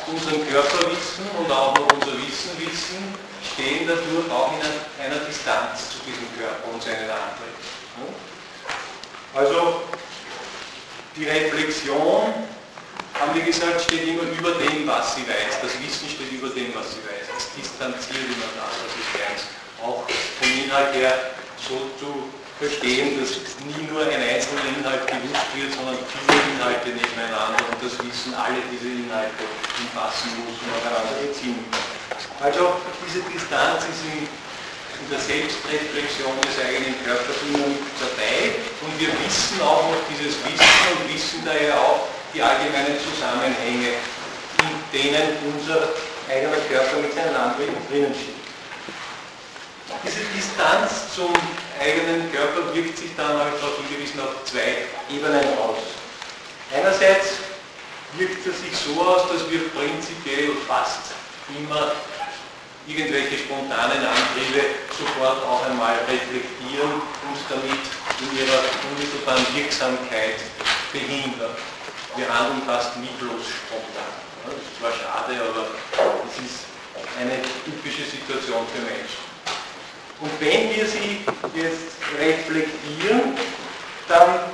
unserem Körperwissen und auch noch unser Wissen stehen dadurch auch in einer Distanz zu diesem Körper und seinen Anträgen. Also die Reflexion, haben wir gesagt, steht immer über dem, was sie weiß. Das Wissen steht über dem, was sie weiß. Es distanziert immer das ist eins. Auch vom Inhalt her so zu verstehen, dass nie nur ein einzelner Inhalt gewusst wird, sondern viele Inhalte nebeneinander und das Wissen alle diese Inhalte umfassen muss und aufeinander beziehen. Also diese Distanz ist in der Selbstreflexion des eigenen Körpers immer mit dabei und wir wissen auch noch dieses Wissen und wissen daher auch die allgemeinen Zusammenhänge, in denen unser eigener Körper mit seinen Antrieben drinnen steht. Diese Distanz zum eigenen Körper wirkt sich dann, habe ich darauf hingewiesen, auf zwei Ebenen aus. Einerseits wirkt es sich so aus, dass wir prinzipiell fast immer irgendwelche spontanen Antriebe sofort auch einmal reflektieren und damit in ihrer unmittelbaren Wirksamkeit behindern. Wir handeln fast mittellos spontan. Das ist zwar schade, aber es ist eine typische Situation für Menschen. Und wenn wir sie jetzt reflektieren, dann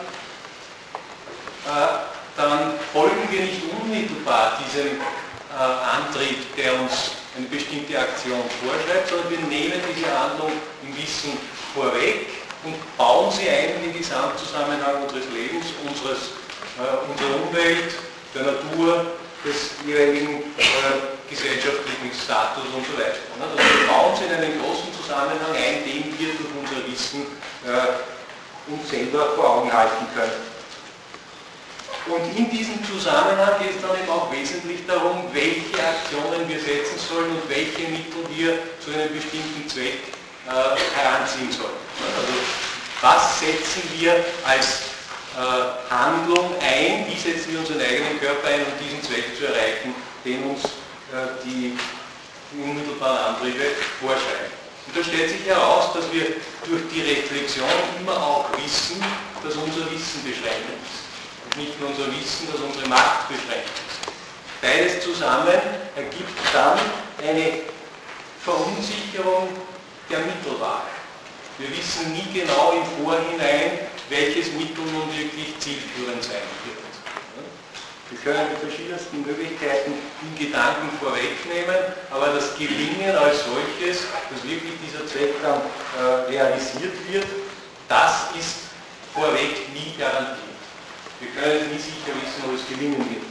folgen wir nicht unmittelbar diesem Antrieb, der uns eine bestimmte Aktion vorschreibt, sondern wir nehmen diese Handlung im Wissen vorweg und bauen sie ein in den Gesamtzusammenhang unseres Lebens, unserer Umwelt, der Natur, des jeweiligen gesellschaftlichen Status und so weiter. Also wir bauen sie in einen großen Zusammenhang ein, den wir durch unser Wissen uns selber vor Augen halten können. Und in diesem Zusammenhang geht es dann eben auch wesentlich darum, welche Aktionen wir setzen sollen und welche Mittel wir zu einem bestimmten Zweck heranziehen sollen. Also was setzen wir als Handlung ein, wie setzen wir unseren eigenen Körper ein, um diesen Zweck zu erreichen, den uns die unmittelbaren Antriebe vorschreiben. Und da stellt sich heraus, dass wir durch die Reflexion immer auch wissen, dass unser Wissen beschränkt ist. Und nicht nur unser Wissen, dass unsere Macht beschränkt ist. Beides zusammen ergibt dann eine Verunsicherung der Mittelwahl. Wir wissen nie genau im Vorhinein, welches Mittel nun wirklich zielführend sein wird. Wir können die verschiedensten Möglichkeiten in Gedanken vorwegnehmen, aber das Gelingen als solches, dass wirklich dieser Zweck dann realisiert wird, das ist vorweg nie garantiert. Wir können nie sicher wissen, ob es gelingen wird.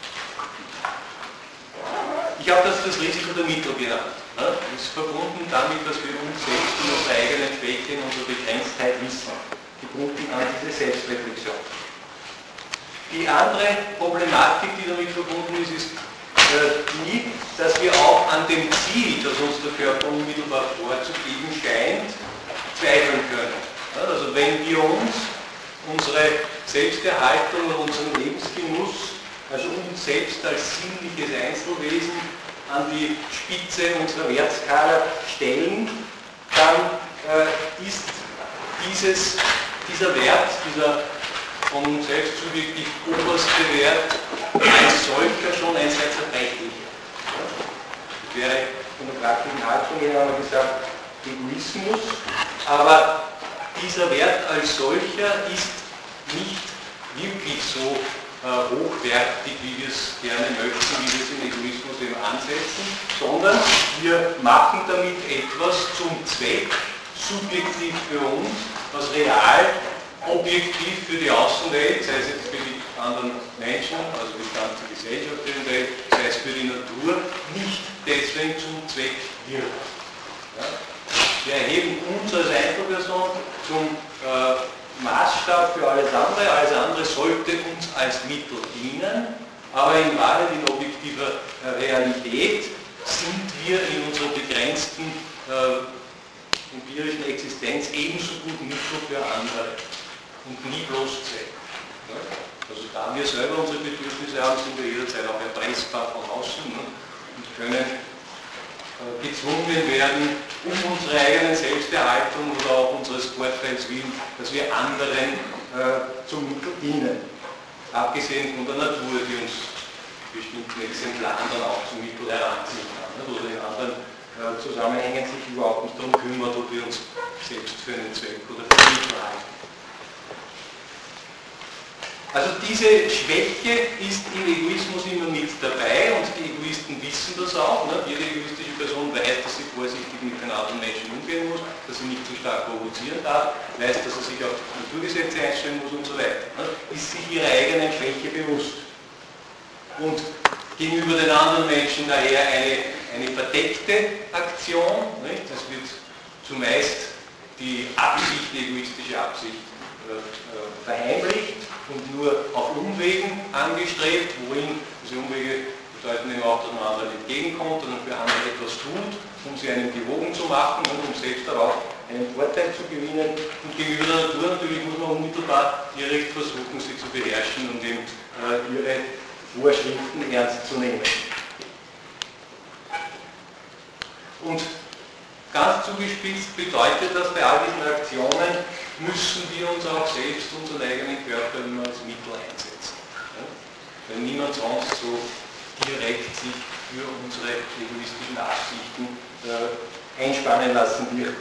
Ich habe das Risiko der Mittel genannt. Das ist verbunden damit, dass wir uns selbst in unserer eigenen Schwäche, in unserer Begrenztheit wissen. Gebunden an diese Selbstreflexion. Die andere Problematik, die damit verbunden ist, ist die, dass wir auch an dem Ziel, das uns der Körper unmittelbar vorzugeben scheint, zweifeln können. Also wenn wir uns unsere Selbsterhaltung und unseren Lebensgenuss, also uns selbst als sinnliches Einzelwesen, an die Spitze unserer Wertskala stellen, dann ist dieser Wert, dieser von uns selbst subjektiv oberste Wert, als solcher schon ein sehr zerbrechlicher. Das wäre von der praktischen Haltung her, haben wir gesagt, Egoismus, aber dieser Wert als solcher ist nicht wirklich so hochwertig, wie wir es gerne möchten, wie wir es im Egoismus eben ansetzen, sondern wir machen damit etwas zum Zweck, subjektiv für uns, was real, objektiv für die Außenwelt, sei es jetzt für die anderen Menschen, also die ganze Gesellschaft in der Welt, sei es für die Natur, nicht deswegen zum Zweck wird. Ja? Wir erheben uns als Einzelperson zum Maßstab für alles andere sollte uns als Mittel dienen, aber in Wahrheit, in objektiver Realität sind wir in unserer begrenzten empirischen Existenz ebenso gut Mittel für andere und nie bloß Zweck. Also da wir selber unsere Bedürfnisse haben, sind wir jederzeit auch erpressbar von außen und können gezwungen werden, um unsere eigene Selbsterhaltung oder auch unseres Vorteils willen, dass wir anderen zum Mittel dienen. Abgesehen von der Natur, die uns bestimmten Exemplaren dann auch zum Mittel heranziehen kann, oder in anderen Zusammenhängen sich überhaupt nicht darum kümmert, ob wir uns selbst für einen Zweck oder für ein Mittel halten. Also diese Schwäche ist im Egoismus immer mit dabei und die Egoisten wissen das auch. Ne? Jede egoistische Person weiß, dass sie vorsichtig mit den anderen Menschen umgehen muss, dass sie nicht zu stark provozieren darf, weiß, dass sie sich auf Naturgesetze einstellen muss und so weiter. Ne? Ist sich ihrer eigenen Schwäche bewusst. Und gegenüber den anderen Menschen daher eine verdeckte Aktion. Nicht? Das wird zumeist die Absicht, die egoistische Absicht verheimlicht und nur auf Umwegen angestrebt, worin diese Umwege bedeuten eben auch, dass man anderen entgegenkommt und für andere etwas tut, um sie einem gewogen zu machen und um selbst darauf einen Vorteil zu gewinnen. Und gegenüber der Natur natürlich muss man unmittelbar direkt versuchen, sie zu beherrschen und eben ihre Vorschriften ernst zu nehmen. Und ganz zugespitzt bedeutet das, bei all diesen Aktionen müssen wir uns auch selbst unseren eigenen Körper immer als Mittel einsetzen. Ja? Weil niemand sonst so direkt sich für unsere egoistischen Absichten einspannen lassen wird.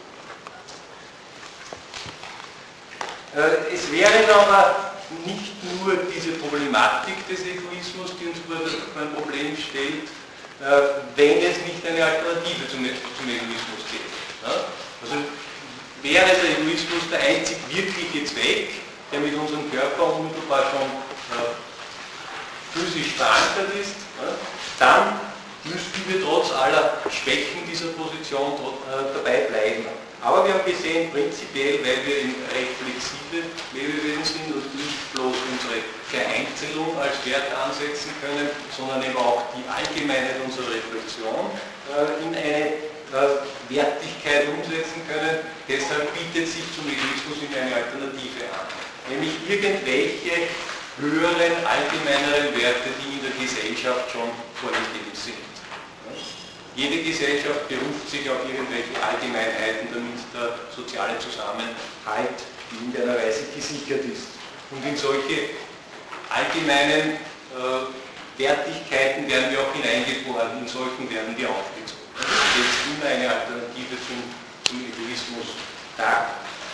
Es wäre aber nicht nur diese Problematik des Egoismus, die uns vor ein Problem stellt, wenn es nicht eine Alternative zum Egoismus gäbe. Ja? Also wäre der Egoismus der einzig wirkliche Zweck, der mit unserem Körper unmittelbar schon physisch verankert ist, ja, dann müssten wir trotz aller Schwächen dieser Position dabei bleiben. Aber wir haben gesehen, prinzipiell, weil wir in reflexive Lebewesen sind und nicht bloß unsere Vereinzelung als Wert ansetzen können, sondern eben auch die Allgemeinheit unserer Reflexion in eine Wertigkeit umsetzen können. Deshalb bietet sich zum Egoismus immer eine Alternative an. Nämlich irgendwelche höheren, allgemeineren Werte, die in der Gesellschaft schon vorgegeben sind. Jede Gesellschaft beruft sich auf irgendwelche Allgemeinheiten, damit der soziale Zusammenhalt in irgendeiner Weise gesichert ist. Und in solche allgemeinen Wertigkeiten werden wir auch hineingeboren, in solchen werden wir aufgezogen. Das ist immer eine Alternative zum Egoismus dar.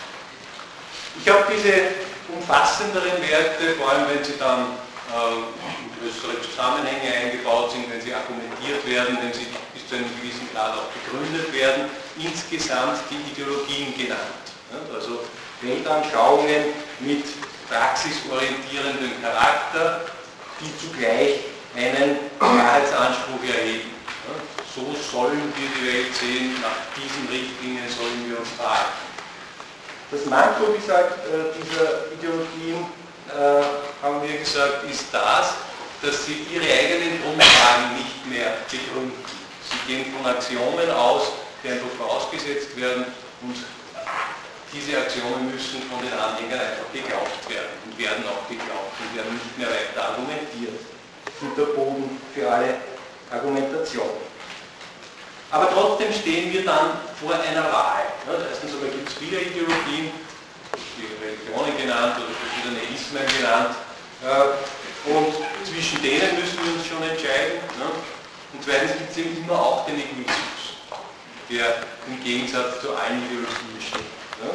Ich habe diese umfassenderen Werte, vor allem wenn sie dann in größere Zusammenhänge eingebaut sind, wenn sie argumentiert werden, wenn sie bis zu einem gewissen Grad auch begründet werden, insgesamt die Ideologien genannt. Also Weltanschauungen mit praxisorientierendem Charakter, die zugleich einen Wahrheitsanspruch erheben. So sollen wir die Welt sehen, nach diesen Richtlinien sollen wir uns verhalten. Das Manko, wie gesagt, dieser Ideologien, haben wir gesagt, ist das, dass sie ihre eigenen Grundlagen nicht mehr begründen. Sie gehen von Axiomen aus, die einfach vorausgesetzt werden und diese Axiomen müssen von den Anhängern einfach geglaubt werden und werden auch geglaubt und werden nicht mehr weiter argumentiert. Das ist der Boden für alle Argumentation. Aber trotzdem stehen wir dann vor einer Wahl. Erstens einmal gibt es viele Ideologien, die Religionen genannt oder verschiedene Ismen genannt. Und zwischen denen müssen wir uns schon entscheiden. Und zweitens gibt es eben immer auch den Egoismus, der im Gegensatz zu allen Ideologien steht.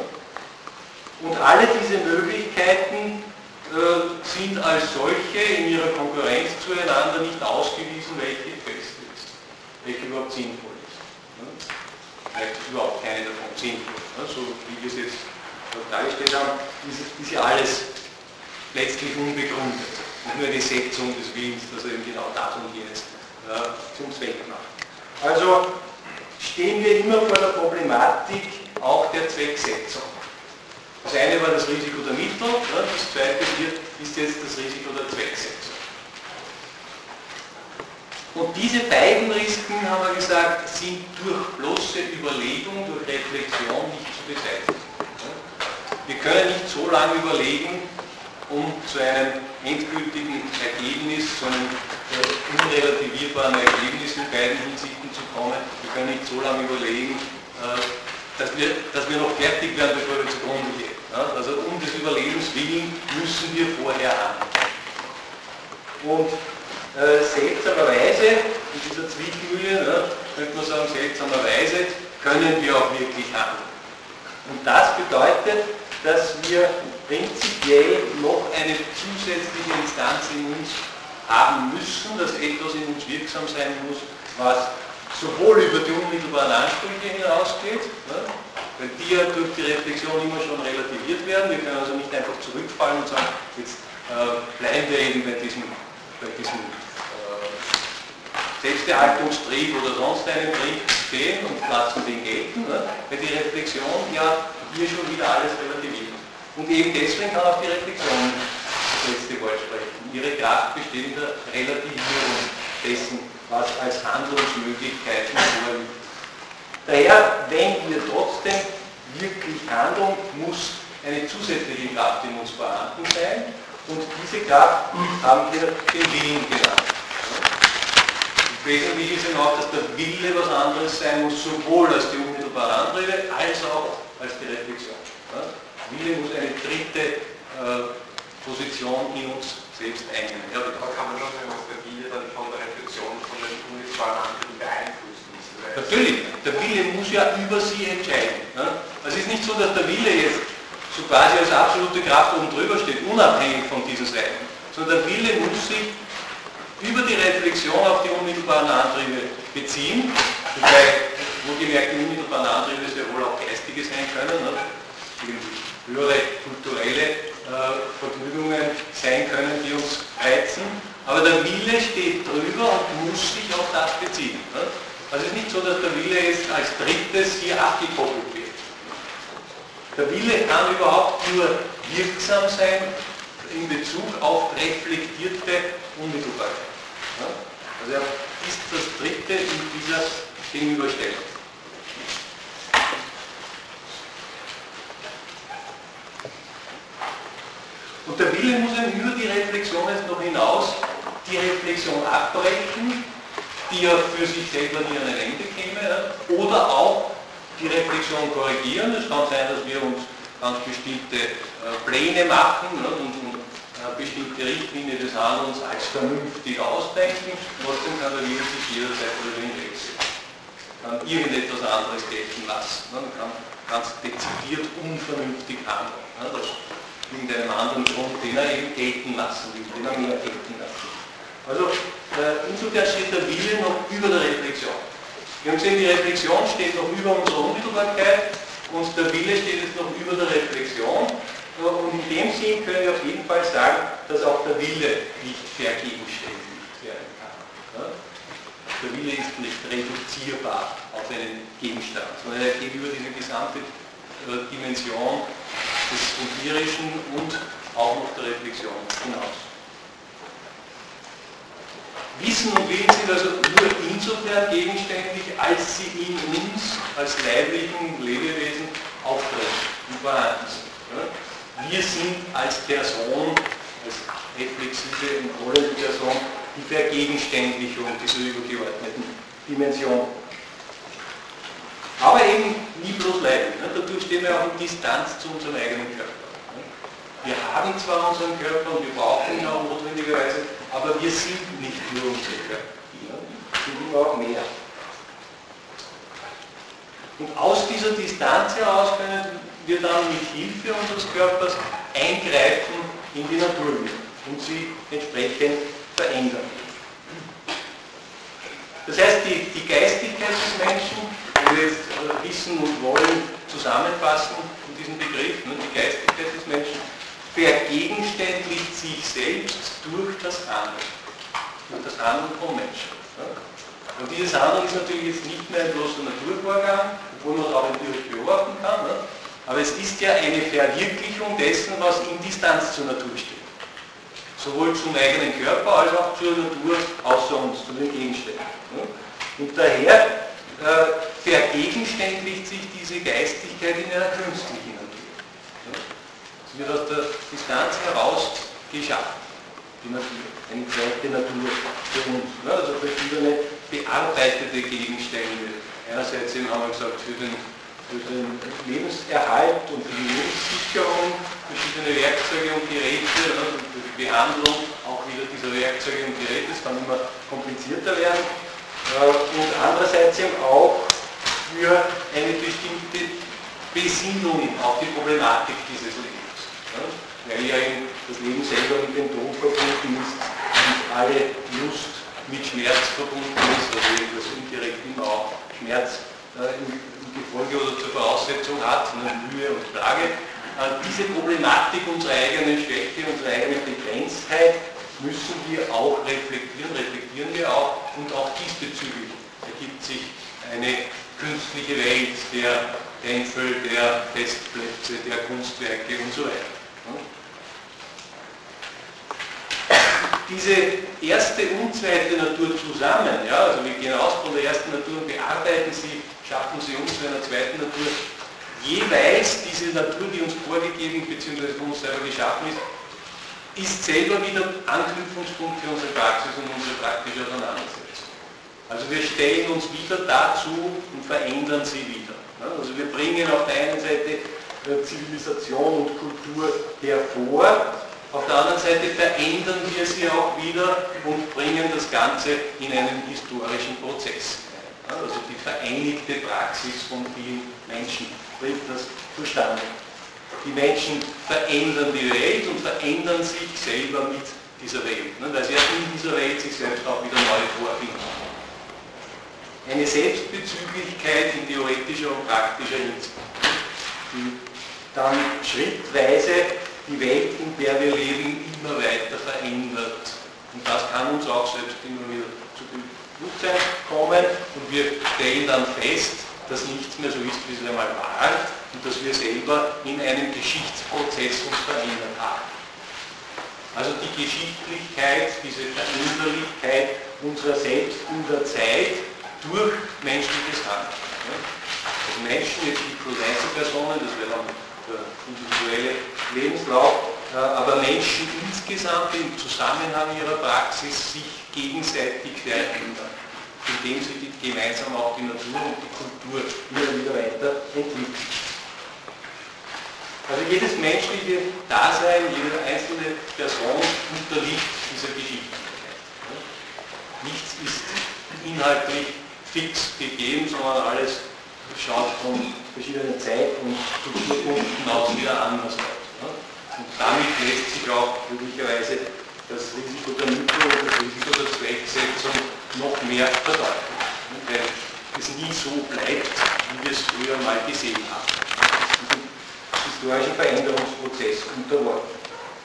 Und alle diese Möglichkeiten sind als solche in ihrer Konkurrenz zueinander nicht ausgewiesen, welche die beste ist, welche überhaupt sinnvoll ist. Vielleicht ist überhaupt keine davon sinnvoll. So wie wir es jetzt dargestellt haben, ist ja alles letztlich unbegründet. Und nur eine Setzung des Willens, dass er eben genau das und jenes zum Zweck macht. Also stehen wir immer vor der Problematik auch der Zwecksetzung. Das eine war das Risiko der Mittel, das zweite hier ist jetzt das Risiko der Zwecksetzung. Und diese beiden Risiken, haben wir gesagt, sind durch bloße Überlegung, durch Reflexion nicht zu beseitigen. Wir können nicht so lange überlegen, um zu einem endgültigen Ergebnis, zu einem unrelativierbaren Ergebnis in beiden Hinsichten zu kommen. Wir können nicht so lange überlegen, dass wir noch fertig werden, bevor wir zugrunde gehen. Also um des Überlebens willen müssen wir vorher handeln. Und seltsamerweise, in dieser Zwickmühle, ne, könnte man sagen, seltsamerweise, können wir auch wirklich handeln. Und das bedeutet, dass wir prinzipiell noch eine zusätzliche Instanz in uns haben müssen, dass etwas in uns wirksam sein muss, was sowohl über die unmittelbaren Ansprüche hinausgeht, ne, weil die ja durch die Reflexion immer schon relativiert werden. Wir können also nicht einfach zurückfallen und sagen, jetzt bleiben wir eben bei diesem Selbsterhaltungstrieb oder sonst einen Trieb stehen und lassen den gelten, ne, weil die Reflexion ja hier schon wieder alles relativiert. Und eben deswegen kann auch die Reflexion das letzte Wort sprechen. Ihre Kraft besteht in der Relativierung dessen, was als Handlungsmöglichkeiten vorliegt. Daher, wenn wir trotzdem wirklich handeln, muss eine zusätzliche Kraft in uns vorhanden sein und diese Kraft haben wir den Willen genannt. Wesentlich ist eben auch, dass der Wille was anderes sein muss, sowohl als die unmittelbare Antriebe als auch als die Reflexion. Wille muss eine dritte Position in uns selbst einnehmen. Ja, da kann man schon sagen, dass der Wille dann von der Reflexion von den unmittelbaren Antrieben beeinflusst ist. Natürlich, der Wille muss ja über sie entscheiden. Ne? Also es ist nicht so, dass der Wille jetzt so quasi als absolute Kraft oben drüber steht, unabhängig von diesen Seiten, sondern der Wille muss sich über die Reflexion auf die unmittelbaren Antriebe beziehen, wobei, wohlgemerkt, die unmittelbaren Antriebe sehr wohl auch geistige sein können, ne? Höhere kulturelle Vergnügungen sein können, die uns reizen, aber der Wille steht drüber und muss sich auf das beziehen. Ne? Also es ist nicht so, dass der Wille jetzt als drittes hier abgekoppelt wird. Der Wille kann überhaupt nur wirksam sein in Bezug auf reflektierte Unmittelbarkeit. Ne? Also er ist das dritte in dieser Gegenüberstellung. Und der Wille muss eben über die Reflexion jetzt noch hinaus die Reflexion abbrechen, die ja für sich selber nie an ein Ende käme, oder auch die Reflexion korrigieren. Es kann sein, dass wir uns ganz bestimmte Pläne machen, ne, und bestimmte Richtlinie des Handelns als vernünftig ausdenken. Trotzdem kann der Wille sich jederzeit wieder hinwechseln. Kann irgendetwas anderes gelten lassen. Ne, man kann ganz dezidiert unvernünftig handeln. Ne, das irgendeinem anderen Grund, den er eben gelten lassen will, den er mehr gelten lassen will. Also insofern steht der Wille noch über der Reflexion. Wir haben gesehen, die Reflexion steht noch über unserer Unmittelbarkeit und der Wille steht jetzt noch über der Reflexion. Und in dem Sinn können wir auf jeden Fall sagen, dass auch der Wille nicht vergegenständigt werden kann. Der Wille ist nicht reduzierbar auf einen Gegenstand, sondern er geht über diese gesamte Dimension des Empirischen und auch noch der Reflexion hinaus. Wissen und Willen sind also nur insofern gegenständlich, als sie in uns als leiblichen Lebewesen auftreten und vorhanden sind. Wir sind als Person, als reflexive und rollende Person, die Vergegenständlichung dieser übergeordneten Dimension. Aber eben nie bloß leiblich. Dadurch stehen wir auch in Distanz zu unserem eigenen Körper. Wir haben zwar unseren Körper und wir brauchen ihn auch notwendigerweise, aber wir sind nicht nur unsere Körper. Wir sind immer auch mehr. Und aus dieser Distanz heraus können wir dann mit Hilfe unseres Körpers eingreifen in die Natur und sie entsprechend verändern. Das heißt, die Geistigkeit des Menschen, wenn wir jetzt Wissen und Wollen zusammenfassen in diesem Begriff, die Geistigkeit des Menschen vergegenständlicht sich selbst durch das Handeln vom Menschen. Und dieses Handeln ist natürlich jetzt nicht mehr ein bloßer Naturvorgang, obwohl man es auch natürlich beobachten kann, aber es ist ja eine Verwirklichung dessen, was in Distanz zur Natur steht. Sowohl zum eigenen Körper als auch zur Natur außer uns, zu den Gegenständen. Und daher vergegenständlicht sich diese Geistigkeit in einer künstlichen Natur. Es wird aus der Distanz heraus geschaffen, die Natur, eine zweite Natur für uns. Also verschiedene bearbeitete Gegenstände. Einerseits haben wir gesagt, für den den Lebenserhalt und für die Lebenssicherung verschiedene Werkzeuge und Geräte, also für die Behandlung auch wieder dieser Werkzeuge und Geräte, es kann immer komplizierter werden, und andererseits eben auch für eine bestimmte Besinnung auf die Problematik dieses Lebens. Weil ja eben das Leben selber mit dem Tod verbunden ist und alle Lust mit Schmerz verbunden ist, also das indirekt immer auch Schmerz im Gefolge oder zur Voraussetzung hat, Mühe und Plage. Diese Problematik unserer eigenen Schwäche, unserer eigenen Begrenztheit müssen wir auch reflektieren wir auch, und auch diesbezüglich ergibt sich eine künstliche Welt der Tempel, der Festplätze, der Kunstwerke und so weiter. Diese erste und zweite Natur zusammen, ja, also wir gehen aus von der ersten Natur und bearbeiten sie, schaffen sie uns zu einer zweiten Natur. Jeweils diese Natur, die uns vorgegeben bzw. von uns selber geschaffen ist selber wieder Anknüpfungspunkt für unsere Praxis und unsere praktische Auseinandersetzung. Also wir stellen uns wieder dazu und verändern sie wieder. Also wir bringen auf der einen Seite Zivilisation und Kultur hervor, auf der anderen Seite verändern wir sie auch wieder und bringen das Ganze in einen historischen Prozess. Also die vereinigte Praxis von vielen Menschen bringt das zustande. Die Menschen verändern die Welt und verändern sich selber mit dieser Welt, weil sie ja in dieser Welt sich selbst auch wieder neu vorfinden. Eine Selbstbezüglichkeit in theoretischer und praktischer Hinsicht, die dann schrittweise die Welt, in der wir leben, immer weiter verändert. Und das kann uns auch selbst immer wieder zu Bewusstsein kommen und wir stellen dann fest, dass nichts mehr so ist, wie es einmal war und dass wir selber in einem Geschichtsprozess uns verändert haben. Also die Geschichtlichkeit, diese Veränderlichkeit unserer selbst in der Zeit durch menschliches Handeln. Also Menschen, jetzt nicht bloß Einzelpersonen, das wäre dann der individuelle Lebenslauf, aber Menschen insgesamt im Zusammenhang ihrer Praxis sich gegenseitig verändern, indem sie gemeinsam auch die Natur und die Kultur immer wieder weiterentwickeln. Also jedes menschliche Dasein, jede einzelne Person unterliegt dieser Geschichtlichkeit. Nichts ist inhaltlich fix gegeben, sondern alles schaut von verschiedenen Zeit- und Kulturpunkten aus wieder anders aus. Und damit lässt sich auch möglicherweise das Risiko der Mythen und das Risiko der Zwecksetzung noch mehr verdeutlichen, weil es nie so bleibt, wie wir es früher mal gesehen haben. Diesem historischen Veränderungsprozess unterworfen.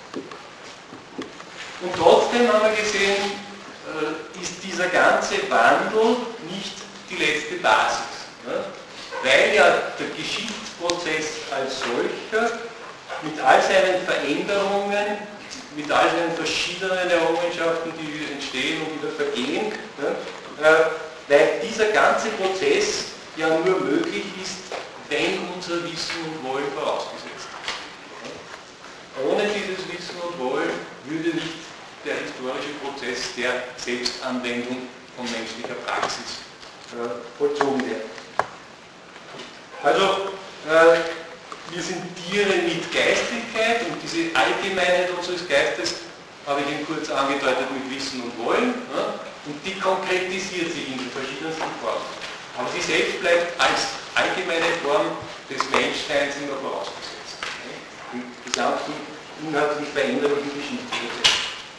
Und trotzdem haben wir gesehen, ist dieser ganze Wandel nicht die letzte Basis. Weil ja der Geschichtsprozess als solcher mit all seinen Veränderungen, mit all seinen verschiedenen Errungenschaften, die entstehen und wieder vergehen, weil dieser ganze Prozess ja nur möglich ist, wenn unser Wissen und Wollen vorausgesetzt ist. Ohne dieses Wissen und Wollen würde nicht der historische Prozess der Selbstanwendung von menschlicher Praxis vollzogen werden. Also, wir sind Tiere mit Geistigkeit und diese Allgemeinheit unseres Geistes habe ich Ihnen kurz angedeutet mit Wissen und Wollen, und die konkretisiert sich in den verschiedensten Formen. Aber sie selbst bleibt als allgemeine Form des Menschseins immer vorausgesetzt. Im gesamten inhaltlich veränderlichen Geschichtsprozess.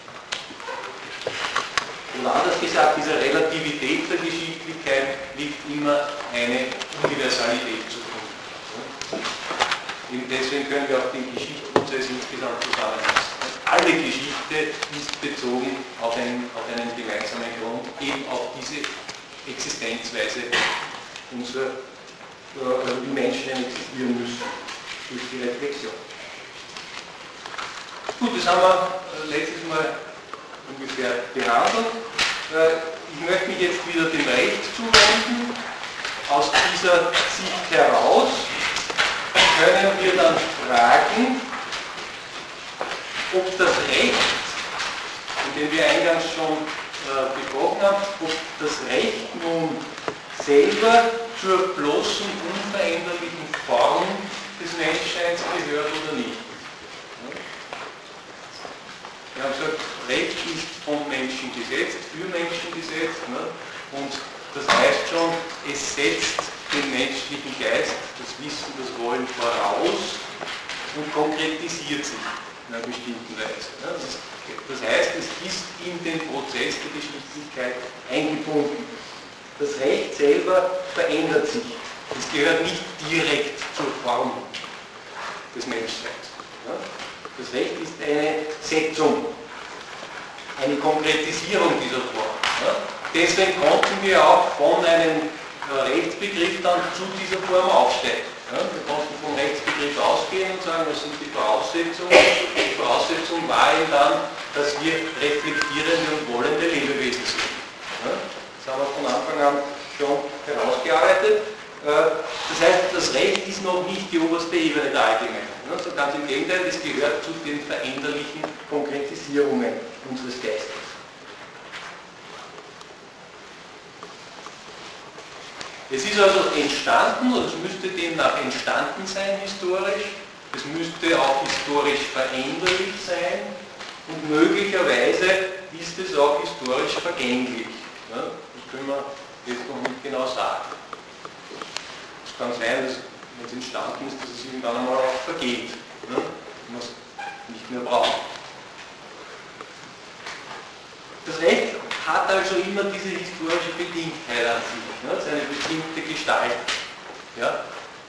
Und anders gesagt, dieser Relativität der Geschichtlichkeit liegt immer eine Universalität zugrunde. Eben deswegen können wir auch den Geschichtsprozess insgesamt zusammenfassen. Alle Geschichte ist bezogen auf einen gemeinsamen Grund, eben auf diese Existenzweise unserer, wie Menschen existieren müssen, durch die Reflexion. Gut, das haben wir letztes Mal ungefähr behandelt. Ich möchte mich jetzt wieder dem Recht zuwenden. Aus dieser Sicht heraus können wir dann fragen, ob das Recht, von dem wir eingangs schon gesprochen haben, ob das Recht nun selber zur bloßen, unveränderlichen Form des Menschseins gehört oder nicht. Wir haben gesagt, Recht ist vom Menschen gesetzt, für Menschen gesetzt, und das heißt schon, es setzt den menschlichen Geist, das Wissen, das Wollen voraus und konkretisiert sich in einer bestimmten Weise. Das heißt, es ist in den Prozess der Geschichtlichkeit eingebunden. Das Recht selber verändert sich. Es gehört nicht direkt zur Form des Menschseins. Das Recht ist eine Setzung, eine Konkretisierung dieser Form. Deswegen konnten wir auch von einem Rechtsbegriff dann zu dieser Form aufsteigen. Wir konnten vom Rechtsbegriff ausgehen und sagen, was sind die Voraussetzungen. Die Voraussetzung war eben dann, dass wir reflektierende und wollende Lebewesen sind. Das haben wir von Anfang an schon herausgearbeitet. Das heißt, das Recht ist noch nicht die oberste Ebene der Allgemeinheit. So ganz im Gegenteil, es gehört zu den veränderlichen Konkretisierungen unseres Geistes. Es ist also entstanden, oder es müsste demnach entstanden sein historisch, es müsste auch historisch veränderlich sein und möglicherweise ist es auch historisch vergänglich. Das können wir jetzt noch nicht genau sagen. Es kann sein, dass, wenn es entstanden ist, dass es irgendwann einmal auch vergeht, wenn man es nicht mehr braucht. Das Recht hat also immer diese historische Bedingtheit an sich, seine bestimmte Gestalt. Ja?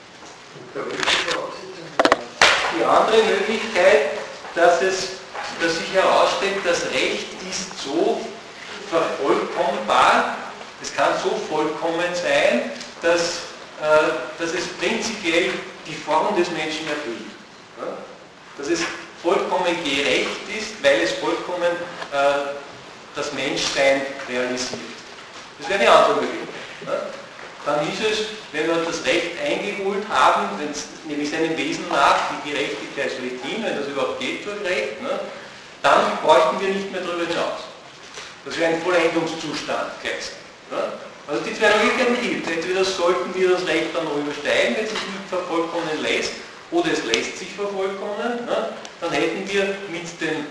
Die andere Möglichkeit, dass sich herausstellt, das Recht ist so vervollkommbar, es kann so vollkommen sein, dass es prinzipiell die Form des Menschen erfüllt. Ja? Dass es vollkommen gerecht ist, weil es vollkommen das Menschsein realisiert. Das wäre eine andere Möglichkeit. Ne? Dann ist es, wenn wir das Recht eingeholt haben, wenn es nämlich seinem Wesen nach die Gerechtigkeit schlechthin, wenn das überhaupt geht durch Recht, ne? Dann bräuchten wir nicht mehr darüber hinaus. Das wäre ein Vollendungszustand gleich. Ne? Also die zwei Möglichkeiten gibt es. Entweder sollten wir das Recht dann noch übersteigen, wenn es sich nicht vervollkommnen lässt, oder es lässt sich vervollkommnen. Ne? Dann hätten wir mit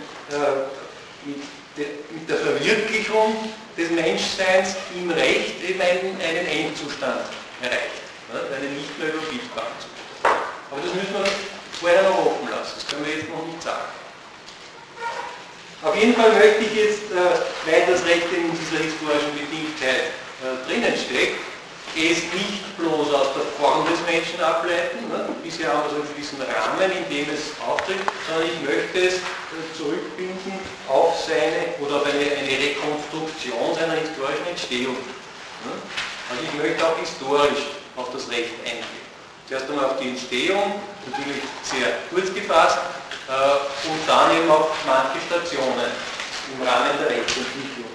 der Verwirklichung des Menschseins im Recht eben einen Endzustand erreicht, einen nicht mehr überbietbaren Zustand. Aber das müssen wir vorher noch offen lassen, das können wir jetzt noch nicht sagen. Auf jeden Fall möchte ich jetzt, weil das Recht in dieser historischen Bedingtheit drinnen steckt, es nicht bloß aus der Form des Menschen ableiten, bisher haben wir so einen gewissen Rahmen, in dem es auftritt, sondern ich möchte es zurückbinden auf seine, oder auf eine Rekonstruktion seiner historischen Entstehung. Also ich möchte auch historisch auf das Recht eingehen. Zuerst einmal auf die Entstehung, natürlich sehr kurz gefasst, und dann eben auf manche Stationen im Rahmen der Rechtsentwicklung.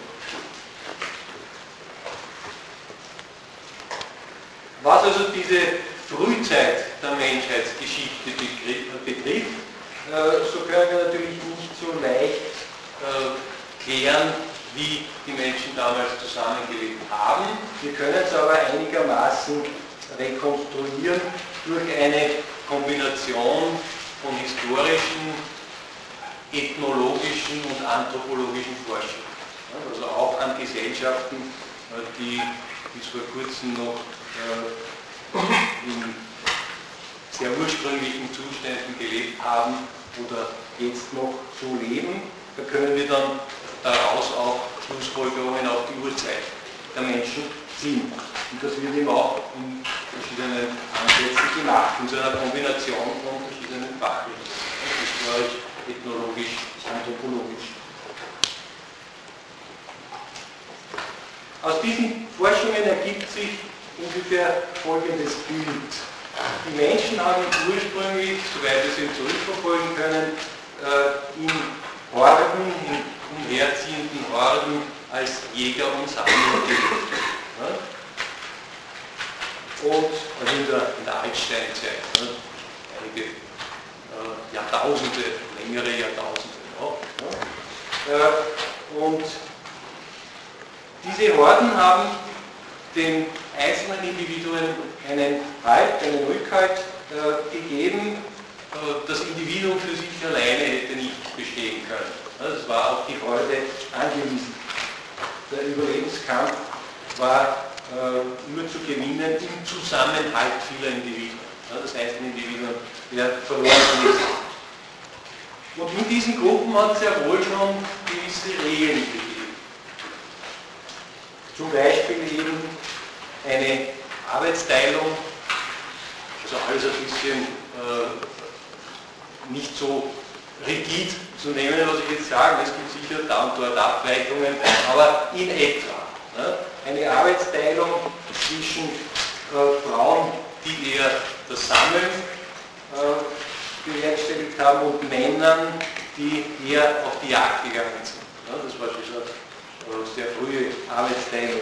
Was also diese Frühzeit der Menschheitsgeschichte betrifft, so können wir natürlich nicht so leicht klären, wie die Menschen damals zusammengelebt haben. Wir können es aber einigermaßen rekonstruieren durch eine Kombination von historischen, ethnologischen und anthropologischen Forschungen. Also auch an Gesellschaften, die bis vor kurzem noch in sehr ursprünglichen Zuständen gelebt haben oder jetzt noch so leben. Da können wir dann daraus auch Schlussfolgerungen auf die Urzeit der Menschen ziehen. Und das wird eben auch in verschiedenen Ansätzen gemacht, in so einer Kombination von verschiedenen Fachrichtungen, historisch, ethnologisch, anthropologisch. Aus diesen Forschungen ergibt sich ungefähr folgendes Bild. Die Menschen haben ursprünglich, soweit wir sie zurückverfolgen können, in Horden, in umherziehenden Horden als Jäger und Sammler gelebt. Und also in der Altsteinzeit, einige Jahrtausende, längere Jahrtausende noch. Und diese Horden haben den einzelnen Individuen einen Halt, einen Rückhalt gegeben. Das Individuum für sich alleine hätte nicht bestehen können. Das war auf die Horde angewiesen. Der Überlebenskampf war nur zu gewinnen im Zusammenhalt vieler Individuen. Das einzelne Individuum, der verloren ist. Und in diesen Gruppen hat es ja wohl schon gewisse Regeln gegeben. Zum Beispiel eben eine Arbeitsteilung, also alles ein bisschen nicht so rigid zu nehmen, was ich jetzt sage. Es gibt sicher da und dort Abweichungen, aber in etwa. Ne? Eine Arbeitsteilung zwischen Frauen, die eher das Sammeln bewerkstelligt haben, und Männern, die eher auf die Jagd gegangen sind. Ja, das war schon eine sehr frühe Arbeitsteilung.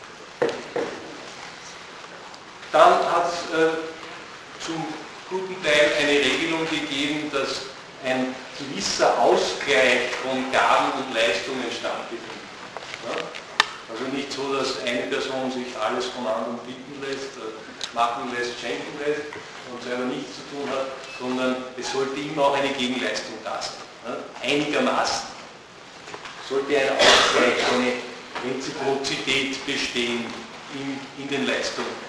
Dann hat es zum guten Teil eine Regelung gegeben, dass ein gewisser Ausgleich von Gaben und Leistungen stattfindet. Ja? Also nicht so, dass eine Person sich alles von anderen bieten lässt, machen lässt, schenken lässt und selber nichts zu tun hat, sondern es sollte immer auch eine Gegenleistung da sein. Ja? Einigermaßen sollte ein Ausgleich, eine Reziprozität bestehen in den Leistungen.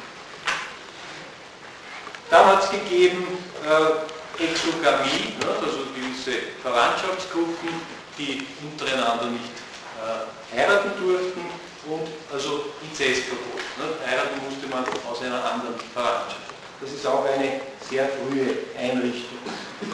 Dann hat es gegeben Exogamie, also gewisse Verwandtschaftsgruppen, die untereinander nicht heiraten durften, und also Inzestverbot. Heiraten musste man aus einer anderen Verwandtschaft. Das ist auch eine sehr frühe Einrichtung.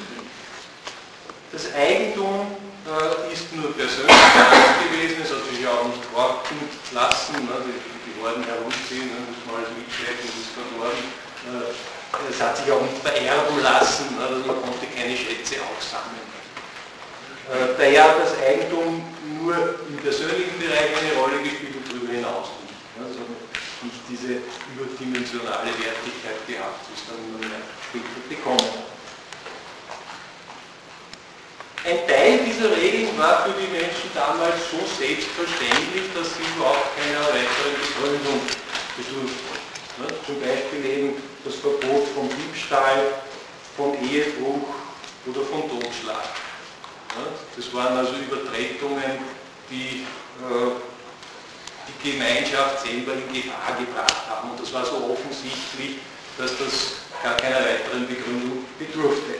Das Eigentum ist nur persönlich gewesen, es hat sich ja auch nicht horten lassen, die Horden herumziehen, muss man alles mitschleppen, das ist verdorben. Es hat sich auch nicht vererben lassen, also man konnte keine Schätze aufsammeln. Daher hat das Eigentum nur im persönlichen Bereich eine Rolle gespielt und darüber hinaus nicht. Also nicht diese überdimensionale Wertigkeit gehabt, die es dann immer mehr später bekommen hat. Ein Teil dieser Regeln war für die Menschen damals so selbstverständlich, dass sie überhaupt keiner weiteren Begründung bedurften. Zum Beispiel eben das Verbot von Diebstahl, von Ehebruch oder von Totschlag. Das waren also Übertretungen, die die Gemeinschaft selber in Gefahr gebracht haben. Und das war so offensichtlich, dass das gar keiner weiteren Begründung bedurfte.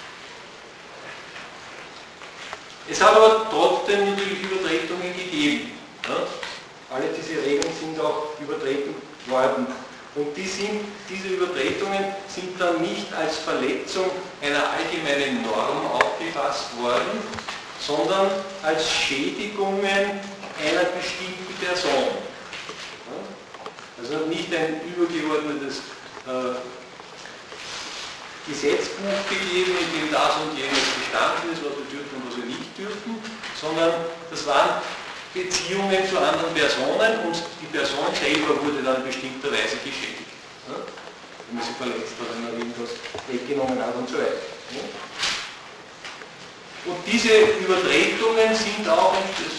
Es hat aber trotzdem natürlich Übertretungen gegeben. Alle diese Regeln sind auch übertreten worden. Und diese Übertretungen sind dann nicht als Verletzung einer allgemeinen Norm aufgefasst worden, sondern als Schädigungen einer bestimmten Person. Also nicht ein übergeordnetes Gesetzbuch gegeben, in dem das und jenes gestanden ist, was wir dürfen und was wir nicht dürfen, sondern das waren Beziehungen zu anderen Personen, und die Person selber wurde dann in bestimmter Weise geschädigt. Ja? Wenn man sie verletzt hat, wenn man irgendwas weggenommen hat und so weiter. Ja? Und diese Übertretungen sind auch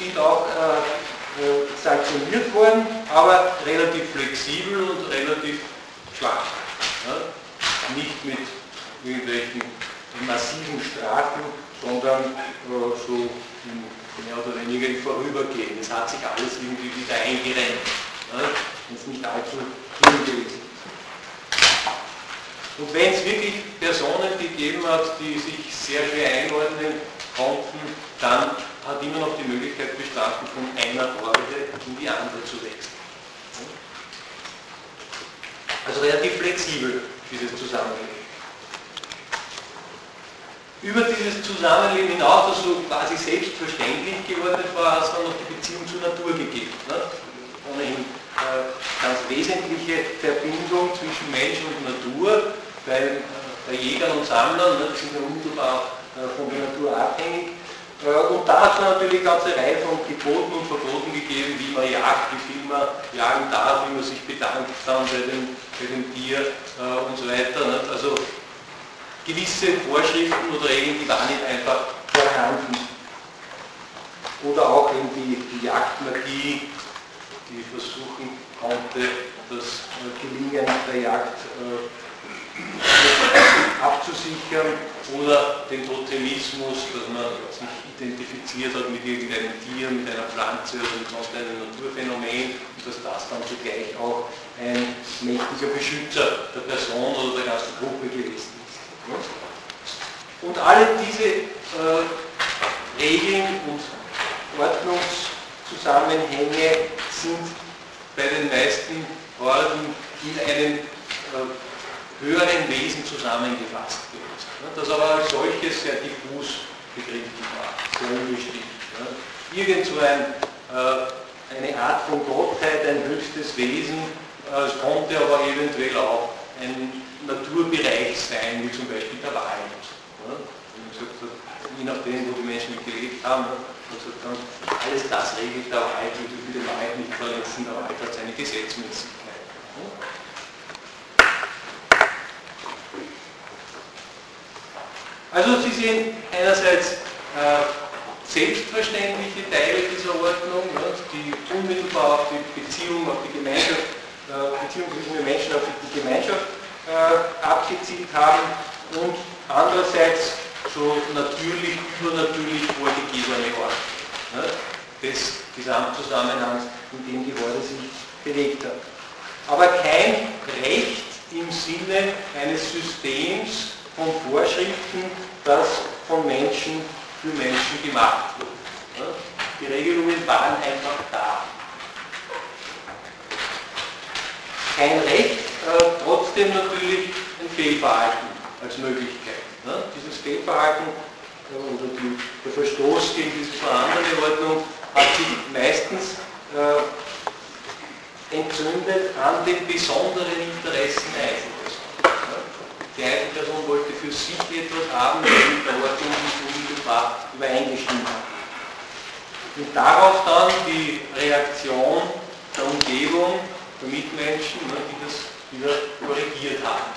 sanktioniert worden, aber relativ flexibel und relativ schwach. Ja? Nicht mit irgendwelchen massiven Strafen, sondern so mehr oder weniger im Vorübergehen. Es hat sich alles irgendwie wieder eingerennt, wenn es nicht allzu schlimm gewesen ist. Und wenn es wirklich Personen gegeben hat, die sich sehr schwer einordnen konnten, dann hat immer noch die Möglichkeit bestanden, von einer Horde in die andere zu wechseln. Also relativ flexibel, dieses Zusammenleben. Über dieses Zusammenleben hinaus, das so quasi selbstverständlich geworden war, hat es dann noch die Beziehung zur Natur gegeben. Ohnehin ganz wesentliche Verbindung zwischen Mensch und Natur, bei Jägern und Sammlern, die sind ja unmittelbar von der Natur abhängig. Und da hat es natürlich eine ganze Reihe von Geboten und Verboten gegeben, wie man jagt, wie viel man jagen darf, wie man sich bedankt dann bei dem Tier und so weiter. Also gewisse Vorschriften oder Regeln, die waren nicht einfach vorhanden. Oder auch eben die Jagdmagie, die versuchen konnte, das Dinge nach der Jagd abzusichern, oder den Totemismus, dass man sich identifiziert hat mit irgendeinem Tier, mit einer Pflanze oder mit sonst einem Naturphänomen und dass das dann zugleich auch ein mächtiger Beschützer der Person oder der ganzen Gruppe gewesen ist. Und alle diese Regeln und Ordnungszusammenhänge sind bei den meisten Orden in einem höheren Wesen zusammengefasst gewesen. Das aber als solches sehr diffus begriffen war, sehr unbestimmt. Irgend so eine Art von Gottheit, ein höchstes Wesen, es konnte aber eventuell auch ein Naturbereich sein, wie zum Beispiel der Wald. Je nachdem, wo die Menschen gelebt haben, alles das regelt der Wald, wir dürfen den Wald nicht verletzen, der Wald hat seine Gesetzmäßigkeit. Also Sie sehen einerseits selbstverständliche Teile dieser Ordnung, die unmittelbar auf die Beziehung, auf die Gemeinschaft, Beziehung zwischen den Menschen auf die Gemeinschaft abgezielt haben, und andererseits so natürlich, übernatürlich vorgegebene Ordnung des Gesamtzusammenhangs, in dem die Horde sich bewegt hat. Aber kein Recht im Sinne eines Systems von Vorschriften, das von Menschen für Menschen gemacht wurde. Die Regelungen waren einfach da. Kein Recht, trotzdem natürlich ein Fehlverhalten als Möglichkeit. Dieses Fehlverhalten oder der Verstoß gegen diese vorhandene Ordnung hat sich meistens entzündet an den besonderen Interessen der Einzelperson. Die Einzelperson wollte für sich etwas haben, das mit der Ordnung nicht unmittelbar übereingestimmt hat. Und darauf dann die Reaktion der Umgebung, der Mitmenschen, die das wieder korrigiert haben.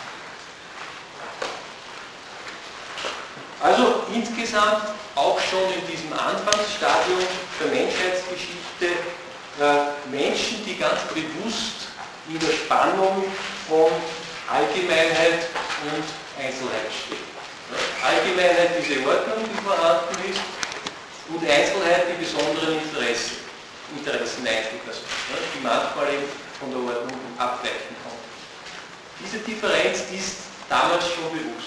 Also insgesamt auch schon in diesem Anfangsstadium der Menschheitsgeschichte Menschen, die ganz bewusst in der Spannung von Allgemeinheit und Einzelheit stehen. Allgemeinheit diese Ordnung, die vorhanden ist, und Einzelheit die besonderen Interessen der Einzelpersonen, die manchmal eben von der Ordnung abweichen konnten. Diese Differenz ist damals schon bewusst.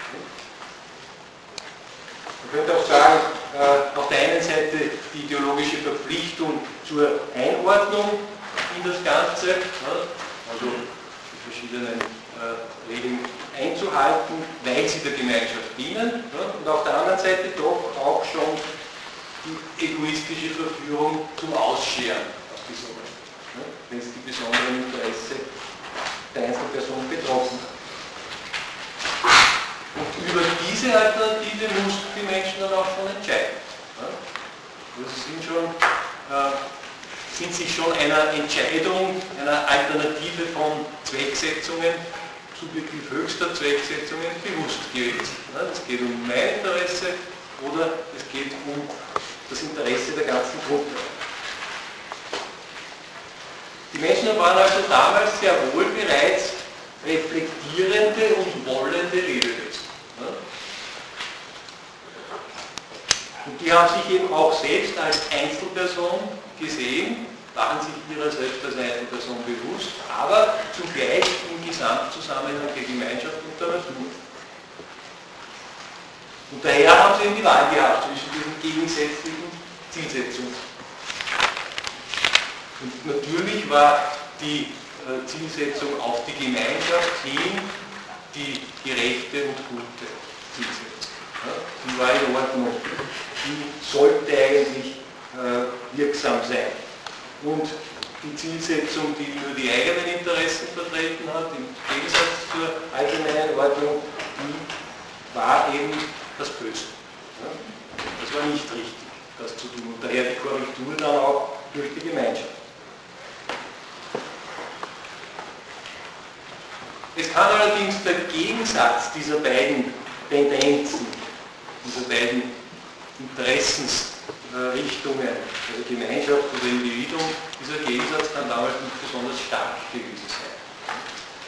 Man könnte auch sagen, auf der einen Seite die ideologische Verpflichtung zur Einordnung in das Ganze, also die verschiedenen Regeln einzuhalten, weil sie der Gemeinschaft dienen, und auf der anderen Seite doch auch schon die egoistische Verführung zum Ausscheren aus dieser Ordnung, wenn es die besonderen Interesse der Einzelperson betroffen hat. Und über diese Alternative mussten die Menschen dann auch schon entscheiden. Sie sind sich schon einer Entscheidung, einer Alternative von Zwecksetzungen, subjektiv höchster Zwecksetzungen bewusst gewesen. Es geht um mein Interesse oder es geht um das Interesse der ganzen Gruppe. Die Menschen waren also damals sehr wohl bereits reflektierende und wollende Lebewesen. Und die haben sich eben auch selbst als Einzelperson gesehen, waren sich ihrer selbst als Einzelperson bewusst, aber zugleich im Gesamtzusammenhang der Gemeinschaft und der Natur. Und daher haben sie eben die Wahl gehabt zwischen diesen gegensätzlichen Zielsetzungen. Und natürlich war die Zielsetzung auf die Gemeinschaft hin die gerechte und gute Zielsetzung. Die war in Ordnung. Die sollte eigentlich wirksam sein. Und die Zielsetzung, die nur die eigenen Interessen vertreten hat, im Gegensatz zur allgemeinen Ordnung, die war eben das Böse. Das war nicht richtig, das zu tun. Und daher die Korrektur dann auch durch die Gemeinschaft. Es kann allerdings der Gegensatz dieser beiden Tendenzen, dieser beiden Interessensrichtungen, also Gemeinschaft oder Individuum, dieser Gegensatz kann damals nicht besonders stark gewesen sein.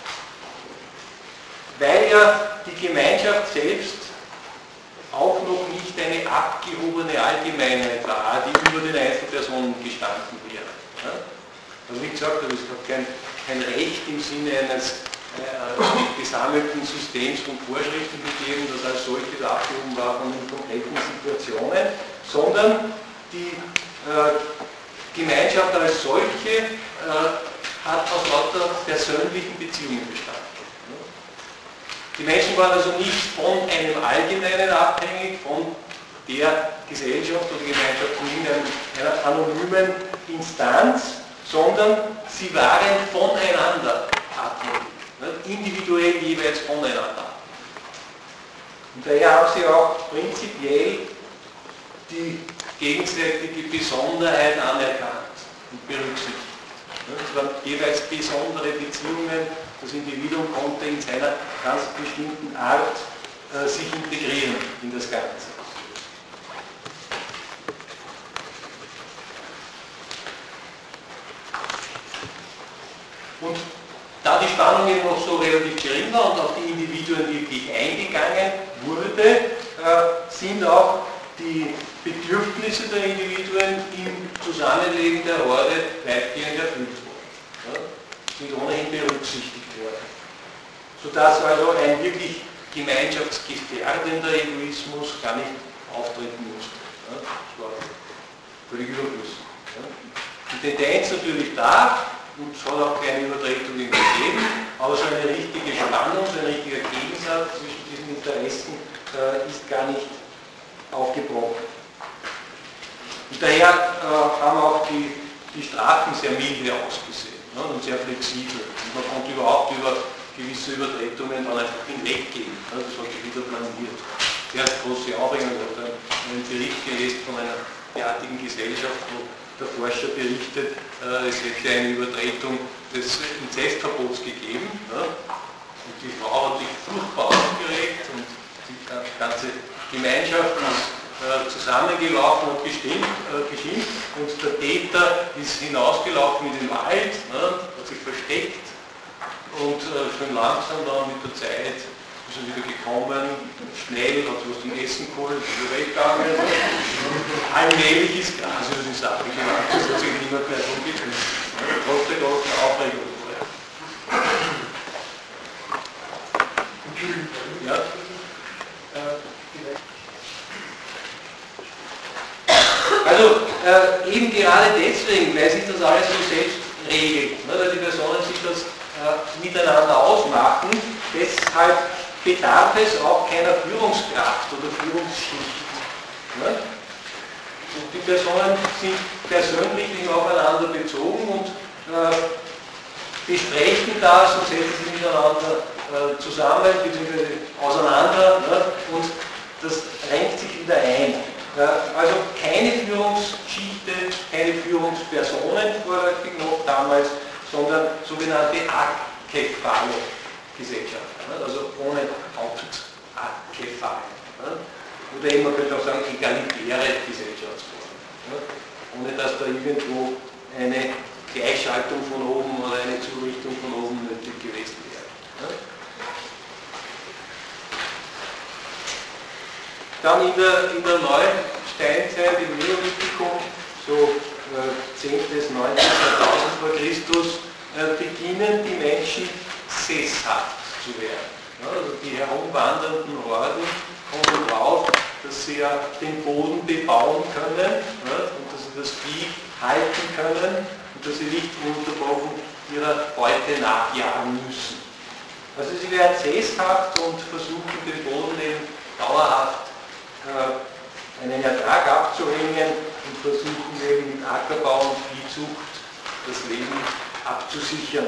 weil ja die Gemeinschaft selbst auch noch nicht eine abgehobene Allgemeinheit war, die über den Einzelpersonen gestanden wäre. Also wie gesagt, es hat kein Recht im Sinne eines gesammelten Systems von Vorschriften gegeben, das als solches abgehoben war von den konkreten Situationen, sondern die Gemeinschaft als solche hat aus lauter persönlichen Beziehungen bestanden. Die Menschen waren also nicht von einem Allgemeinen abhängig, von der Gesellschaft oder Gemeinschaft von irgendeiner anonymen Instanz, sondern sie waren voneinander abhängig, individuell jeweils voneinander. Und daher haben sie auch prinzipiell die gegenseitige Besonderheit anerkannt und berücksichtigt. Es waren jeweils besondere Beziehungen, das Individuum konnte in seiner ganz bestimmten Art sich integrieren in das Ganze. Und da die Spannung eben noch so relativ gering war und auf die Individuen wirklich eingegangen wurde, sind auch die Bedürfnisse der Individuen im Zusammenleben der Horde weitgehend erfüllt worden. Sind ohnehin berücksichtigt worden. Sodass also ein wirklich gemeinschaftsgefährdender Egoismus gar nicht auftreten musste. Das war völlig überflüssig. Die Tendenz natürlich da, und es hat auch keine Übertretungen gegeben, aber so eine richtige Spannung, so ein richtiger Gegensatz zwischen diesen Interessen ist gar nicht aufgebrochen. Und daher haben auch die Strafen sehr milde ausgesehen, und sehr flexibel. Und man konnte überhaupt über gewisse Übertretungen dann einfach hinweggehen. Das hat sich wieder planiert. Zuerst große Aufregung, ich habe einen Bericht gelesen von einer derartigen Gesellschaft, wo der Forscher berichtet, es hätte eine Übertretung des Inzestverbots gegeben. Und die Frau hat sich furchtbar aufgeregt und die ganze Gemeinschaft ist zusammengelaufen und geschimpft und der Täter ist hinausgelaufen in den Wald, hat sich versteckt und schön langsam dann mit der Zeit ist er wieder gekommen, schnell, hat was zum Essen geholt, ist wieder weggegangen. Allmählich ist Gras über die Sache gemacht, das hat sich niemand mehr so gekümmert. Trotz der großen Aufregung vorher. Ja? Also eben gerade deswegen, weil sich das alles so selbst regelt, weil die Personen sich das miteinander ausmachen, deshalb bedarf es auch keiner Führungskraft oder Führungsschicht. Und die Personen sind persönlich aufeinander bezogen und besprechen das und setzen sich miteinander zusammen bzw. auseinander, und das renkt sich wieder ein. Also keine Führungsschichte, keine Führungspersonen vorläufig noch damals, sondern sogenannte akephale Gesellschaften, also ohne Hauptakephale. Oder eben, man könnte auch sagen, egalitäre Gesellschaftsformen. Ohne dass da irgendwo eine Gleichschaltung von oben oder eine Zurichtung von oben nötig gewesen wäre. Dann in der neuen Steinzeit, im Neolithikum, so 10. bis 19. Jahrtausend vor Christus, beginnen die Menschen sesshaft zu werden. Also die herumwandernden Horden kommen drauf, dass sie ja den Boden bebauen können, und dass sie das Vieh halten können und dass sie nicht ununterbrochen ihrer Beute nachjagen müssen. Also sie werden sesshaft und versuchen den Boden eben dauerhaft einen Ertrag abzuhängen und versuchen eben mit Ackerbau und Viehzucht das Leben abzusichern.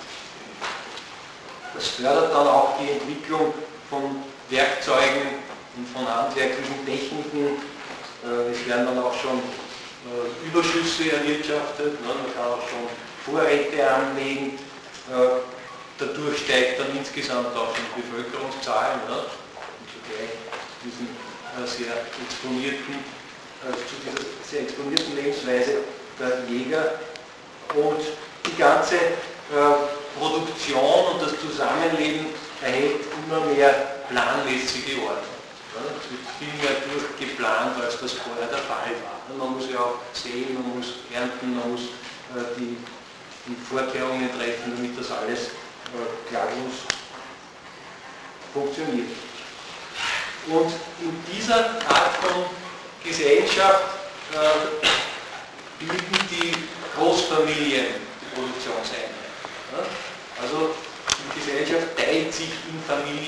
Das fördert dann auch die Entwicklung von Werkzeugen und von handwerklichen Techniken. Es werden dann auch schon Überschüsse erwirtschaftet, man kann auch schon Vorräte anlegen. Dadurch steigt dann insgesamt auch die Bevölkerungszahl, und zugleich diesen sehr exponierten Lebensweise der Jäger, und die ganze Produktion und das Zusammenleben erhält immer mehr planmäßige Ordnung. Ja, es wird viel mehr durchgeplant, als das vorher der Fall war. Man muss ja auch säen, man muss ernten, man muss die Vorkehrungen treffen, damit das alles klaglos funktioniert. Und in dieser Art von Gesellschaft bilden die Großfamilien die Produktionseinheit. Ja? Also die Gesellschaft teilt sich in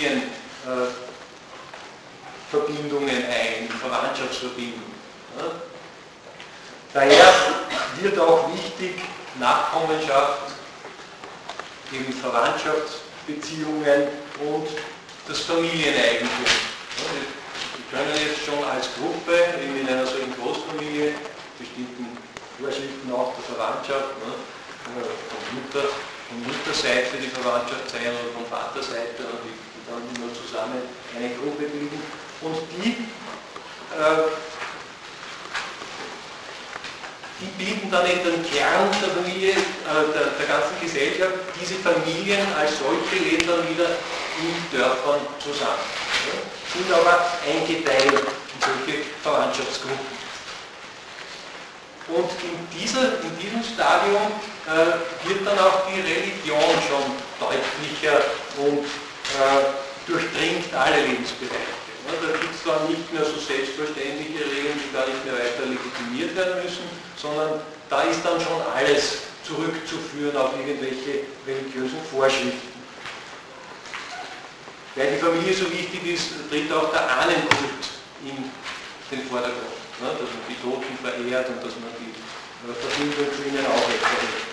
Familienverbindungen ein, in Verwandtschaftsverbindungen. Ja? Daher wird auch wichtig Nachkommenschaft, eben Verwandtschaftsbeziehungen und das Familieneigentum. Wir können jetzt schon als Gruppe, in einer solchen Großfamilie, bestimmten Vorschriften auch der Verwandtschaft, von Mutterseite die Verwandtschaft sein oder von Vaterseite, die dann immer zusammen eine Gruppe bilden. Und die bilden dann in den Kern der Familie, der ganzen Gesellschaft. Diese Familien als solche leben dann wieder in Dörfern zusammen. Ja, sind aber eingeteilt in solche Verwandtschaftsgruppen. Und in diesem Stadium wird dann auch die Religion schon deutlicher und durchdringt alle Lebensbereiche. Ja, da gibt es dann nicht mehr so selbstverständliche Regeln, die gar nicht mehr weiter legitimiert werden müssen, sondern da ist dann schon alles zurückzuführen auf irgendwelche religiösen Vorschriften. Weil die Familie so wichtig ist, tritt auch der Ahnenkult in den Vordergrund. Ja, dass man die Toten verehrt und dass man die Verbindung zu ihnen aufrechterhält.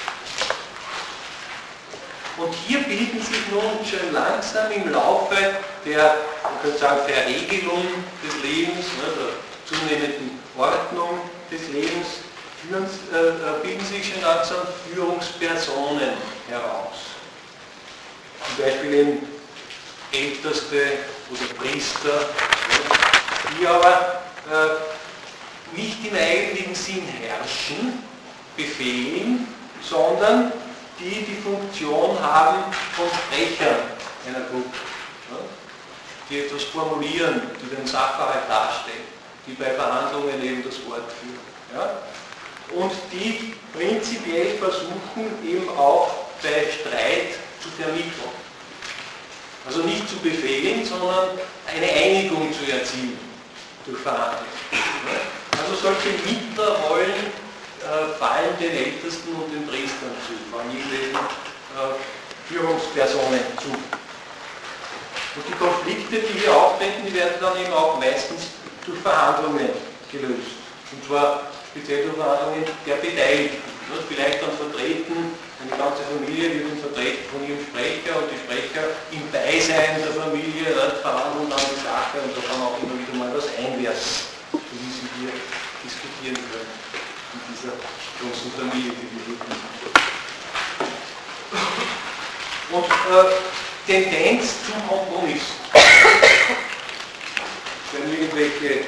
Und hier bilden sich nun schon langsam im Laufe der, man könnte sagen, Verregelung des Lebens, der zunehmenden Ordnung des Lebens, bilden sich schon langsam Führungspersonen heraus. Zum Beispiel eben Älteste oder Priester, die aber nicht im eigentlichen Sinn herrschen, befehlen, sondern die die Funktion haben von Sprechern einer Gruppe, ja, die etwas formulieren, die den Sachverhalt darstellen, die bei Verhandlungen eben das Wort führen. Ja, und die prinzipiell versuchen eben auch bei Streit zu vermitteln. Also nicht zu befehlen, sondern eine Einigung zu erzielen durch Verhandlungen. Ja, also solche Mittlerrollen fallen den Ältesten und den Priestern zu, familiären Führungspersonen zu. Und die Konflikte, die hier auftreten, die werden dann eben auch meistens durch Verhandlungen gelöst. Und zwar speziell durch Verhandlungen der Beteiligten. Vielleicht dann vertreten, eine ganze Familie wird vertreten von ihrem Sprecher und die Sprecher im Beisein der Familie verhandeln dann die Sache und da kann auch immer wieder mal was einwerfen, wie Sie hier diskutieren können. In dieser großen Familie, die wir hier haben. Und Tendenz zum Kompromiss. Wenn irgendwelche,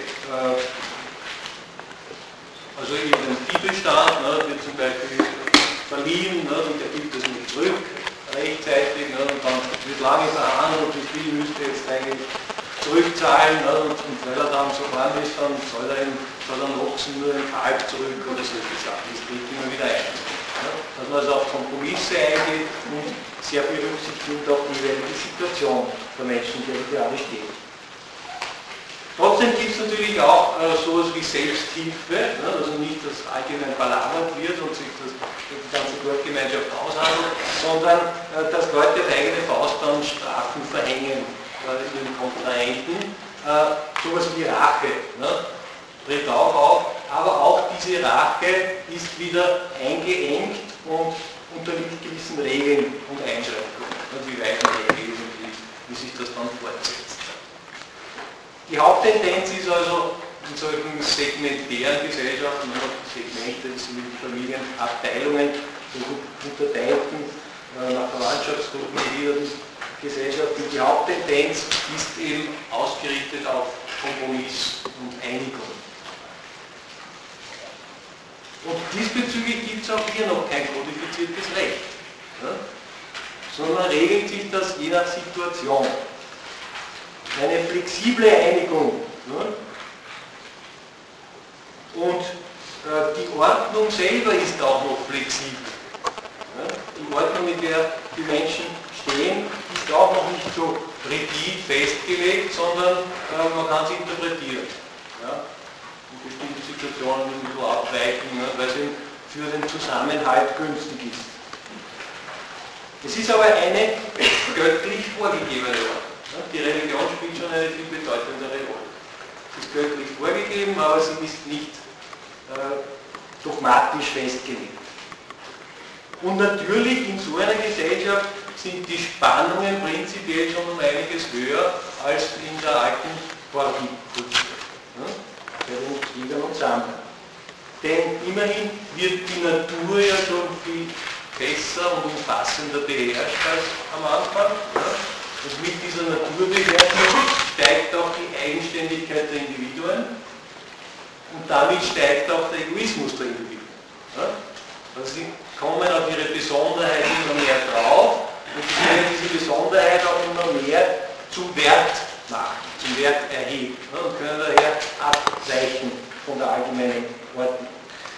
also irgendein Bibelstand wird zum Beispiel verliehen und der gibt es nicht zurück, rechtzeitig, und dann wird lange verhandelt, wie viel müsste jetzt eigentlich zurückzahlen, und weil er dann so warm ist, dann soll er noch nur ein Kalb zurück oder solche Sachen. Das tritt immer wieder ein. Ja, dass man also auf Kompromisse eingeht und sehr berücksichtigt nimmt auf die jeweilige Situation der Menschen, die gerade stehen. Trotzdem gibt es natürlich auch sowas wie Selbsthilfe, also nicht, dass allgemein belagert wird und sich die ganze Dorfgemeinschaft aushandelt, sondern dass Leute auf eigene Faust dann Strafen verhängen ihren Kontrahenten, sowas wie Rache tritt auch auf, aber auch diese Rache ist wieder eingeengt und unterliegt gewissen Regeln und Einschränkungen, wie weit man hergeht und wie sich das dann fortsetzt. Die Haupttendenz ist also in solchen segmentären Gesellschaften, Segmente, das sind die Familienabteilungen, so unterteilten nach Verwandtschaftsgruppen gegliederten Gesellschaften, die Haupttendenz ist eben ausgerichtet auf Kompromiss und Einigung. Und diesbezüglich gibt es auch hier noch kein kodifiziertes Recht. Ja? sondern regelt sich das je nach Situation. Eine flexible Einigung. Ne? Und die Ordnung selber ist auch noch flexibel. Ne? Die Ordnung, in der die Menschen stehen, ist auch noch nicht so rigid festgelegt, sondern man kann sie interpretieren. Ja? In bestimmten Situationen ein bisschen abweichen, ne? Weil es für den Zusammenhalt günstig ist. Es ist aber eine göttlich vorgegebene Ordnung. Die Religion spielt schon eine viel bedeutendere Rolle. Sie ist göttlich vorgegeben, aber sie ist nicht dogmatisch festgelegt. Und natürlich in so einer Gesellschaft sind die Spannungen prinzipiell schon um einiges höher als in der alten Hordenkultur. Bei den Jägern und Sammlern. Denn immerhin wird die Natur ja schon viel besser und umfassender beherrscht als am Anfang. Und mit dieser Naturbeherrschung steigt auch die Eigenständigkeit der Individuen und damit steigt auch der Egoismus der Individuen. Also sie kommen auf ihre Besonderheit immer mehr drauf und sie können diese Besonderheit auch immer mehr zum Wert machen, zum Wert erheben und können daher abweichen von der allgemeinen Ordnung.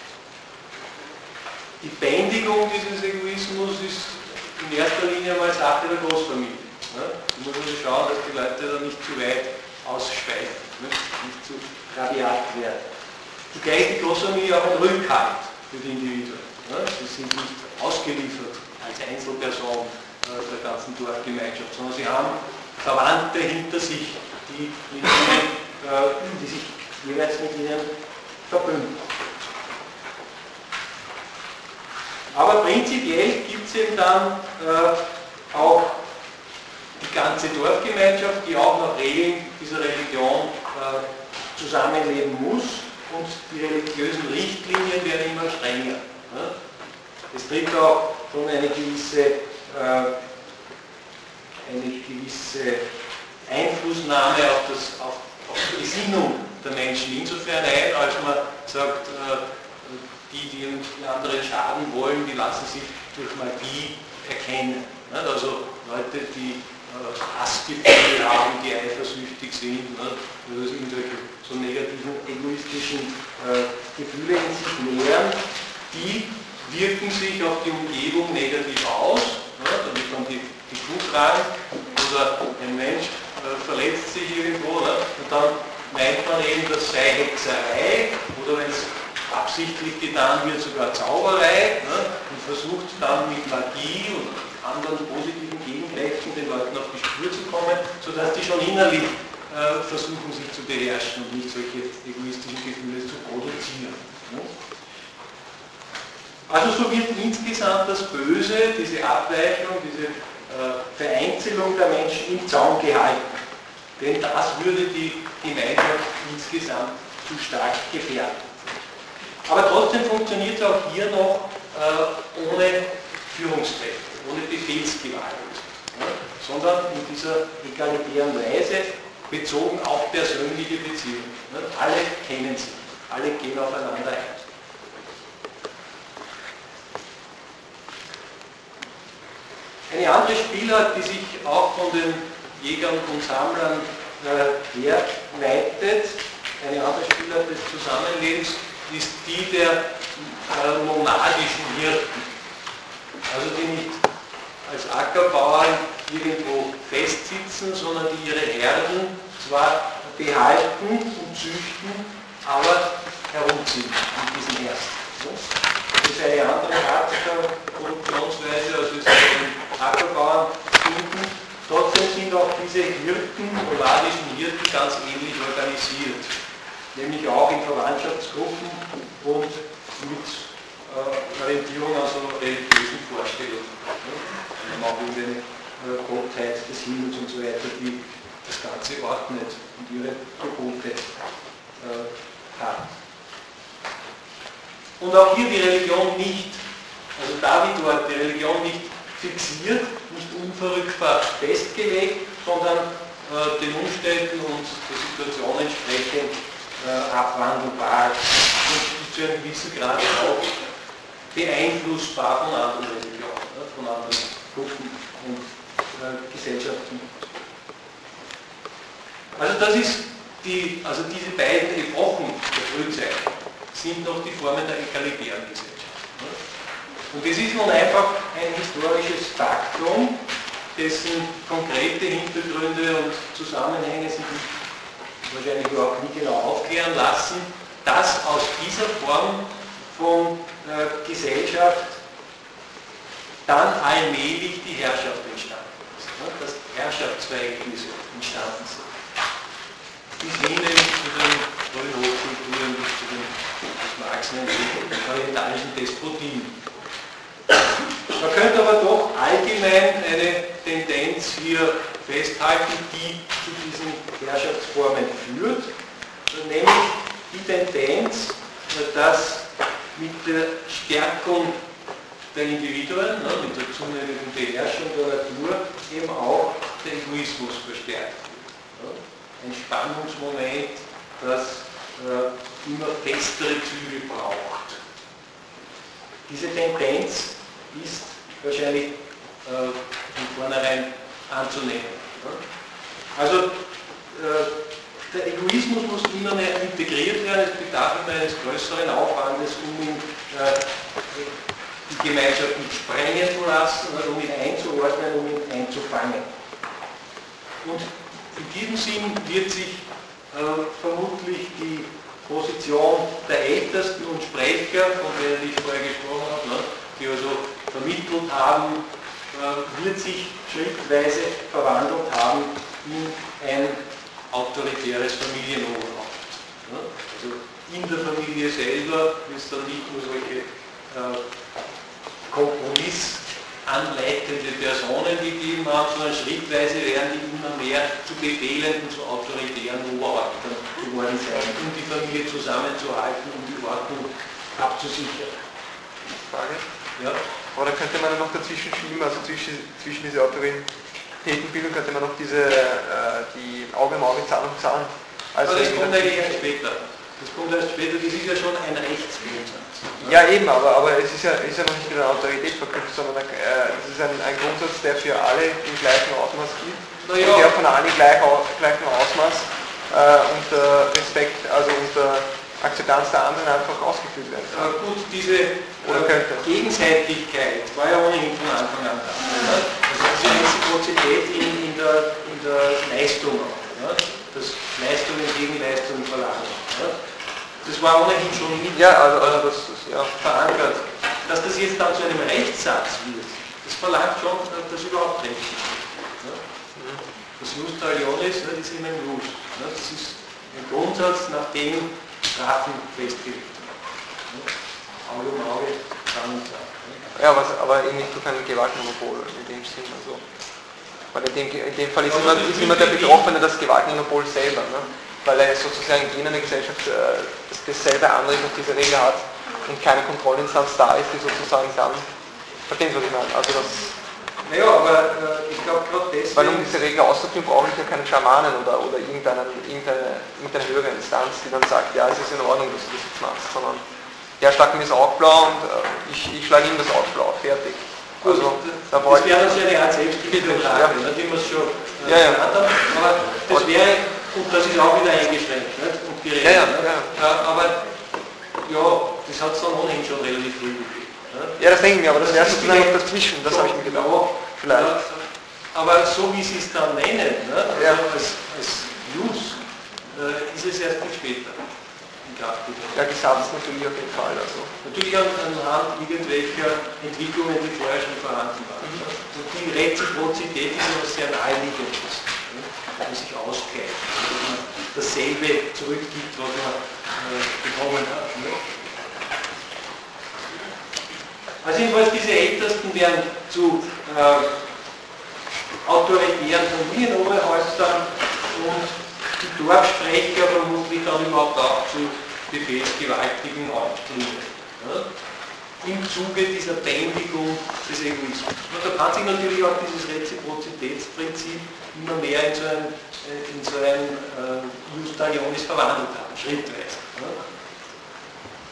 Die Bändigung dieses Egoismus ist in erster Linie mal Sache der Großfamilie. Da muss man schauen, dass die Leute da nicht zu weit ausschweifen, nicht zu rabiat werden. Zugleich ist die Großfamilie auch ein Rückhalt für die Individuen. Sie sind nicht ausgeliefert als Einzelperson der ganzen Dorfgemeinschaft, sondern sie haben Verwandte hinter sich, die sich jeweils mit ihnen verbünden. Aber prinzipiell gibt es eben dann auch die ganze Dorfgemeinschaft, die auch nach Regeln dieser Religion zusammenleben muss, und die religiösen Richtlinien werden immer strenger. Es tritt auch schon eine gewisse Einflussnahme auf die Gesinnung der Menschen insofern ein, als man sagt, die anderen schaden wollen, die lassen sich durch Magie erkennen. Also Leute, die Hassgefühle haben, die eifersüchtig sind, also irgendwelche so negativen, egoistischen Gefühle in sich nähern, die wirken sich auf die Umgebung negativ aus, damit man die Kuh tragen, oder ein Mensch verletzt sich irgendwo, und dann meint man eben, das sei Hexerei, oder wenn es absichtlich getan wird, sogar Zauberei, und versucht dann mit Magie und anderen positiven Gegenkräften den Leuten auf die Spur zu kommen, sodass die schon innerlich versuchen, sich zu beherrschen und nicht solche egoistischen Gefühle zu produzieren. Also so wird insgesamt das Böse, diese Abweichung, diese Vereinzelung der Menschen im Zaum gehalten. Denn das würde die Gemeinschaft insgesamt zu stark gefährden. Aber trotzdem funktioniert es auch hier noch ohne Führungskräfte, ohne Befehlsgewalt, sondern in dieser egalitären Weise, bezogen auf persönliche Beziehungen. Alle kennen sich, alle gehen aufeinander ein. Eine andere Spielart, die sich auch von den Jägern und Sammlern herleitet, eine andere Spielart des Zusammenlebens, ist die der monadischen Hirten. Also die nicht als Ackerbauern irgendwo festsitzen, sondern die ihre Herden zwar behalten und züchten, aber herumziehen mit diesen Herden. Das ist eine andere Art der Produktionsweise, als es bei den Ackerbauern finden. Trotzdem sind auch diese Hirten, nomadischen Hirten, ganz ähnlich organisiert. Nämlich auch in Verwandtschaftsgruppen und mit Orientierung an so religiösen Vorstellungen. Wir haben auch irgendeine Gottheit des Himmels und so weiter, die das Ganze ordnet und ihre Gebote hat. Und auch hier die Religion nicht, also da wie dort, die Religion nicht fixiert, nicht unverrückbar festgelegt, sondern den Umständen und der Situation entsprechend abwandelbar und zu einem gewissen Grad auch beeinflussbar von anderen Religionen, von anderen Gruppen und Gesellschaften. Also das ist diese beiden Epochen der Frühzeit sind noch die Formen der egalitären Gesellschaft. Und das ist nun einfach ein historisches Faktum, dessen konkrete Hintergründe und Zusammenhänge sich wahrscheinlich überhaupt nie genau aufklären lassen, dass aus dieser Form von Gesellschaft dann allmählich die Herrschaft entstanden ist, dass Herrschaftsverhältnisse entstanden sind. Bis hin zu den frühen Hochkulturen, bis zu den, was Marx nennt, orientalischen Despotien. Man könnte aber doch allgemein eine Tendenz hier festhalten, die zu diesen Herrschaftsformen führt, nämlich die Tendenz, dass mit der Stärkung der Individuen, mit der zunehmenden Beherrschung der Natur, eben auch der Egoismus verstärkt wird. Ein Spannungsmoment, das immer festere Züge braucht. Diese Tendenz ist wahrscheinlich von vornherein anzunehmen. Also der Egoismus muss immer mehr integriert werden, es bedarf immer eines größeren Aufwandes, um ihn die Gemeinschaft nicht sprengen zu lassen, um ihn einzuordnen, um ihn einzufangen. Und in diesem Sinn wird sich vermutlich die Position der Ältesten und Sprecher, von denen ich vorher gesprochen habe, die also vermittelt haben, wird sich schrittweise verwandelt haben in ein autoritäres Familienoberhaupt. Also in der Familie selber wird es dann nicht nur solche kompromissanleitende Personen gegeben haben, sondern schrittweise werden die immer mehr zu befehlenden, zu autoritären Oberhäuptern geworden sein, um die Familie zusammenzuhalten, um die Ordnung abzusichern. Frage? Ja. Oder könnte man noch dazwischen schieben, also zwischen diese Autoritätenbildung könnte man noch die Auge im Auge, Zahn um Zahn. Also das kommt eigentlich erst später. Das kommt erst später, das ist ja schon ein Rechtsgrundsatz. Ja eben, aber es ist ja noch nicht mit einer Autorität verknüpft, sondern es ist ein Grundsatz, der für alle im gleichen Ausmaß gilt. Und der von allen im gleichen Ausmaß unter Respekt, also unter Akzeptanz der anderen einfach ausgeführt werden kann. Gut, diese Gegenseitigkeit war ja ohnehin von Anfang an da. Also diese Reziprozität in der Leistung auch. Das Leistung in Gegenleistung verlangen. Das war ohnehin schon verankert. Dass das jetzt dann zu einem Rechtssatz wird, das verlangt schon, dass überhaupt Recht ist. Das Jus Talionis ist immer ein Jus. Das ist ein Grundsatz, nach dem Strafen festgelegt werden. Auge um Auge, Zahn um Zahn. Ja, aber eben nicht durch ein Gewaltmonopol in dem Sinn. Also. Weil in dem Fall ist immer der Betroffene das Gewaltmonopol selber. Ne? Weil er sozusagen in einer Gesellschaft dasselbe Anrecht auf diese Regel hat und keine Kontrollinstanz da ist, die sozusagen dann, verstehen Sie, was ich meine? Also das, naja, aber ich glaube gerade deswegen... Weil um diese Regel auszuführen, brauche ich ja keine Schamanen oder irgendeine höhere Instanz, die dann sagt, ja, es ist in Ordnung, dass du das jetzt machst, sondern der schlagt mir das Auge blau und ich schlage ihm das Auge blau, fertig. Gut, also, das wäre also eine Art selbstbestimmte Frage, wie wir es schon genannt haben, aber das wäre, und das ist auch wieder eingeschränkt und geregelt. Aber ja, das hat es dann ohnehin schon relativ früh gegeben. Ja, das denke ich mir, aber das wäre sozusagen noch dazwischen, das habe ich mir gedacht. Vielleicht. Aber so wie Sie es dann nennen, als Use, ist es erst viel später in Kraft getreten. Ja, Gesetz natürlich auf jeden Fall. Also. Natürlich anhand irgendwelcher Entwicklungen, die vorher schon vorhanden waren. Und die Reziprozität ist etwas sehr Naheliegendes, die sich ausgleicht, dass man dasselbe zurückgibt, was man bekommen hat. Also jedenfalls diese Ältesten werden zu autoritären Familienoberhäuptern und die Dorfsprecher vermutlich dann überhaupt auch zu befehlsgewaltigen Häuptlingen. Im Zuge dieser Bändigung des Egoismus. Und da kann sich natürlich auch dieses Reziprozitätsprinzip immer mehr in so ein Jus Talionis verwandelt haben, schrittweise.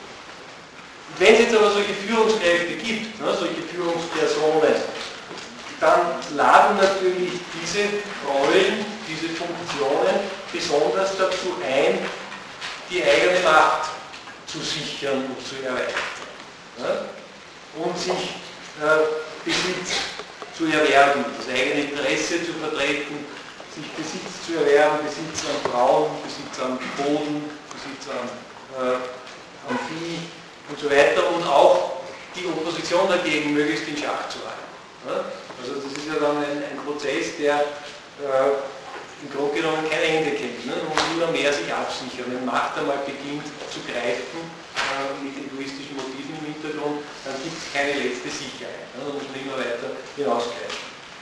Wenn es jetzt aber solche Führungskräfte gibt, solche Führungspersonen, dann laden natürlich diese Rollen, diese Funktionen besonders dazu ein, die eigene Macht zu sichern und zu erweitern. Ja? Und sich Besitz zu erwerben, das eigene Interesse zu vertreten, sich Besitz zu erwerben, Besitz an Frauen, Besitz an Boden, Besitz an Vieh und so weiter und auch die Opposition dagegen möglichst in Schach zu halten. Ja? Also das ist ja dann ein Prozess, der im Grunde genommen kein Ende kennt. Ne? Man muss immer mehr sich absichern. Wenn Macht einmal beginnt zu greifen, mit egoistischen Motiven im Hintergrund, dann gibt es keine letzte Sicherheit. Ne? Da muss man immer weiter hinausgreifen.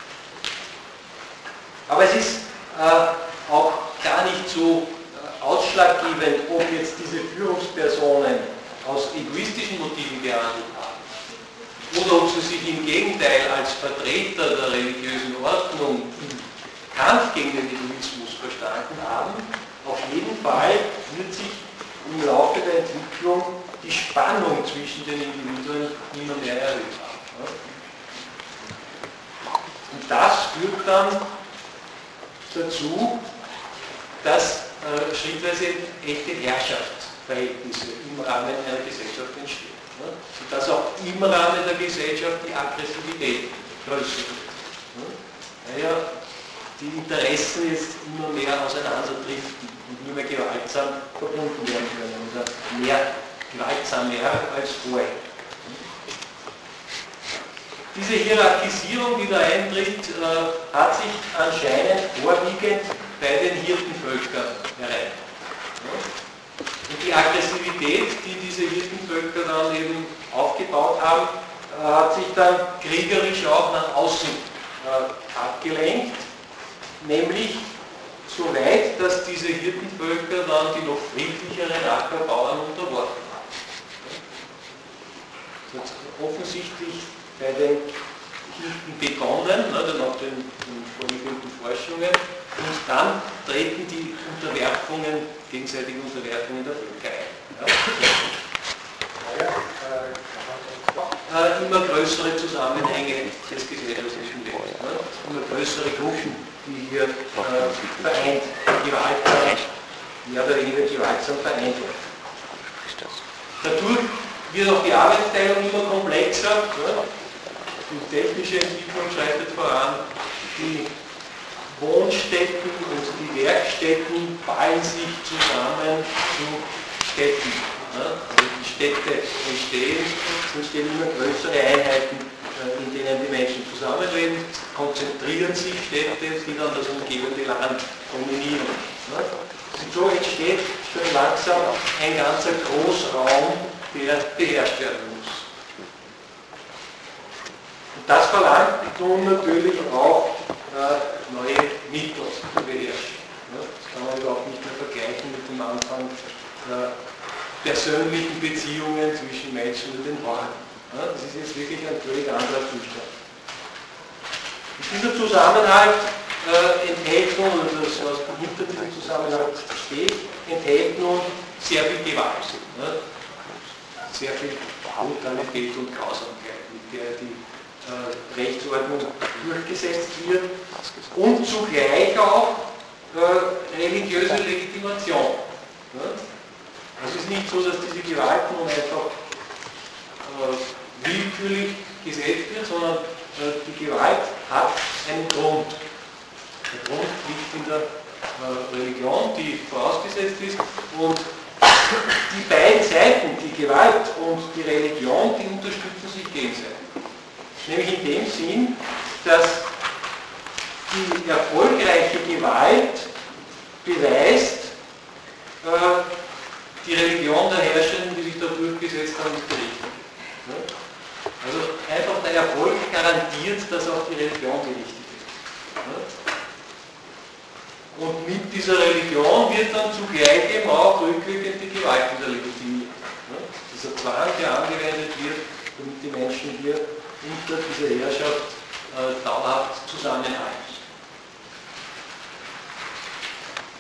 Aber es ist auch gar nicht so ausschlaggebend, ob jetzt diese Führungspersonen aus egoistischen Motiven gehandelt haben oder ob sie sich im Gegenteil als Vertreter der religiösen Ordnung im Kampf gegen den Egoismus verstanden haben. Auf jeden Fall wird sich im Laufe der Entwicklung die Spannung zwischen den Individuen immer mehr erhöht haben. Und das führt dann dazu, dass schrittweise echte Herrschaftsverhältnisse im Rahmen einer Gesellschaft entstehen. Sodass auch im Rahmen der Gesellschaft die Aggressivität größer wird. Weil ja die Interessen jetzt immer mehr auseinanderdriften und nur mehr gewaltsam verbunden werden können oder mehr gewaltsamer als vorher. Diese Hierarchisierung, die da eintritt, hat sich anscheinend vorwiegend bei den Hirtenvölkern erreicht. Und die Aggressivität, die diese Hirtenvölker dann eben aufgebaut haben, hat sich dann kriegerisch auch nach außen abgelenkt, nämlich so weit, dass diese Hirtenvölker dann die noch friedlicheren Ackerbauern unterworfen haben. Das hat offensichtlich bei den Hirten begonnen, nach den vorliegenden Forschungen, und dann treten die Unterwerfungen, gegenseitigen Unterwerfungen der Völker ein. Immer größere Zusammenhänge des gesellschaftlichen Lebens, immer größere Gruppen, die hier vereint, mehr oder weniger gewaltsam vereint werden. Dadurch wird auch die Arbeitsteilung immer komplexer. Die technische Entwicklung schreitet voran. Die Wohnstätten und die Werkstätten ballen sich zusammen zu Städten. Also die Städte entstehen immer größere Einheiten, in denen die Menschen zusammenleben, konzentrieren sich Städte, die dann das umgebende Land dominieren. Und so entsteht schon langsam ein ganzer Großraum, der beherrscht werden muss. Und das verlangt nun natürlich auch neue Mittel zu beherrschen. Das kann man überhaupt nicht mehr vergleichen mit dem Anfang der persönlichen Beziehungen zwischen Menschen und den Horden. Das ist jetzt wirklich ein völlig anderer Zustand. Und dieser Zusammenhalt enthält nun, oder das, was hinter diesem Zusammenhalt steht, enthält nun sehr viel Gewalt. Sehr viel Brutalität und Grausamkeit, mit der die Rechtsordnung durchgesetzt wird und zugleich auch religiöse Legitimation. Also es ist nicht so, dass diese Gewalt nun einfach willkürlich gesetzt wird, sondern die Gewalt hat einen Grund. Der Grund liegt in der Religion, die vorausgesetzt ist, und die beiden Seiten, die Gewalt und die Religion, die unterstützen sich gegenseitig. Nämlich in dem Sinn, dass die erfolgreiche Gewalt beweist, die Religion der Herrschenden, die sich da durchgesetzt haben, ist richtig. Also einfach der Erfolg garantiert, dass auch die Religion die richtige ist. Und mit dieser Religion wird dann zugleich eben auch rückwirkend die Gewalt wieder legitimiert. Dieser Zwang, der angewendet wird, damit die Menschen hier unter dieser Herrschaft dauerhaft zusammenhalten.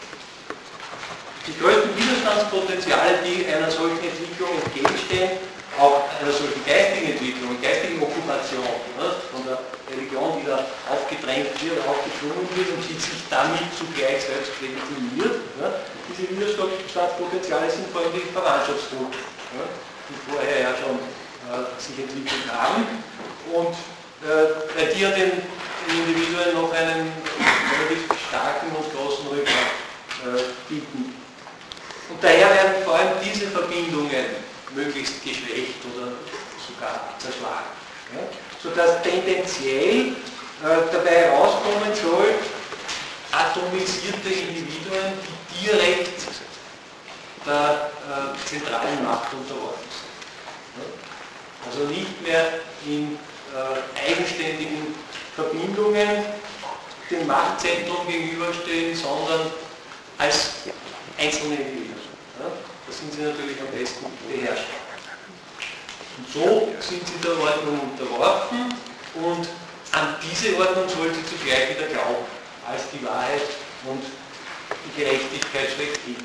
Die größten Widerstandspotenziale, die einer solchen Entwicklung entgegenstehen, auch einer solchen geistigen Entwicklung, geistigen Okkupation, von der Religion wieder aufgedrängt wird, aufgeschwungen wird und die sich damit zugleich selbst legitimiert. Diese Widerstandspotenziale sind vor allem die Verwandtschaftsstrukturen, die vorher ja schon sich entwickelt haben und die ja den Individuen noch einen relativ starken und großen Rückgrat bieten. Und daher werden vor allem diese Verbindungen möglichst geschwächt oder sogar zerschlagen. Ja? Sodass tendenziell dabei herauskommen soll, atomisierte Individuen, die direkt der zentralen Macht unterworfen sind. Ja? Also nicht mehr in eigenständigen Verbindungen dem Machtzentrum gegenüberstehen, sondern als einzelne Individuen. Ja? Da sind sie natürlich am besten beherrscht. Und so sind sie der Ordnung unterworfen und an diese Ordnung soll sie zugleich wieder glauben, als die Wahrheit und die Gerechtigkeit schlechthin.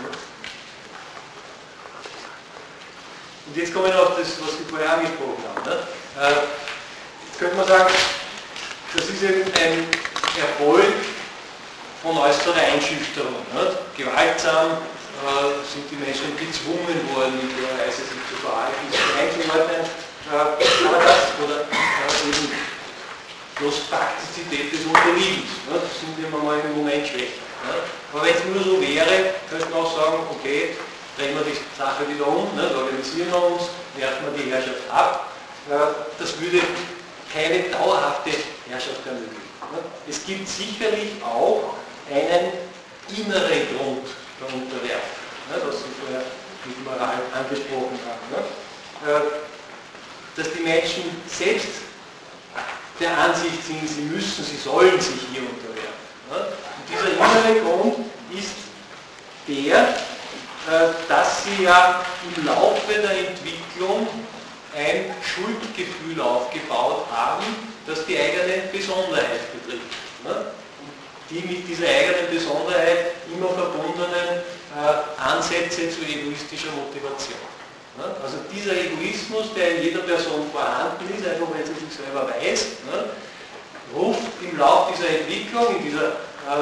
Und jetzt kommen wir auf das, was Sie vorher angesprochen haben. Jetzt könnte man sagen, das ist eben ein Erfolg von äußerer Einschüchterung. Gewaltsam sind die Menschen gezwungen worden, in der Weise sich zu verhalten, sich einzuordnen, aber das, oder eben bloß Faktizität des Unterliegens, das sind immer mal im Moment schwächer. Aber wenn es nur so wäre, könnte man auch sagen, okay, drehen wir die Sache wieder um, organisieren wir uns, werfen wir die Herrschaft ab, das würde keine dauerhafte Herrschaft ermöglichen. Es gibt sicherlich auch einen inneren Grund der Unterwerfung, was Sie vorher mit Moral angesprochen haben. Dass die Menschen selbst der Ansicht sind, sie müssen, sie sollen sich hier unterwerfen. Und dieser innere Grund ist der, dass sie ja im Laufe der Entwicklung ein Schuldgefühl aufgebaut haben, das die eigene Besonderheit betrifft. Die mit dieser eigenen Besonderheit immer verbundenen Ansätze zu egoistischer Motivation. Also dieser Egoismus, der in jeder Person vorhanden ist, einfach weil sie sich selber weiß, ruft im Laufe dieser Entwicklung, in dieser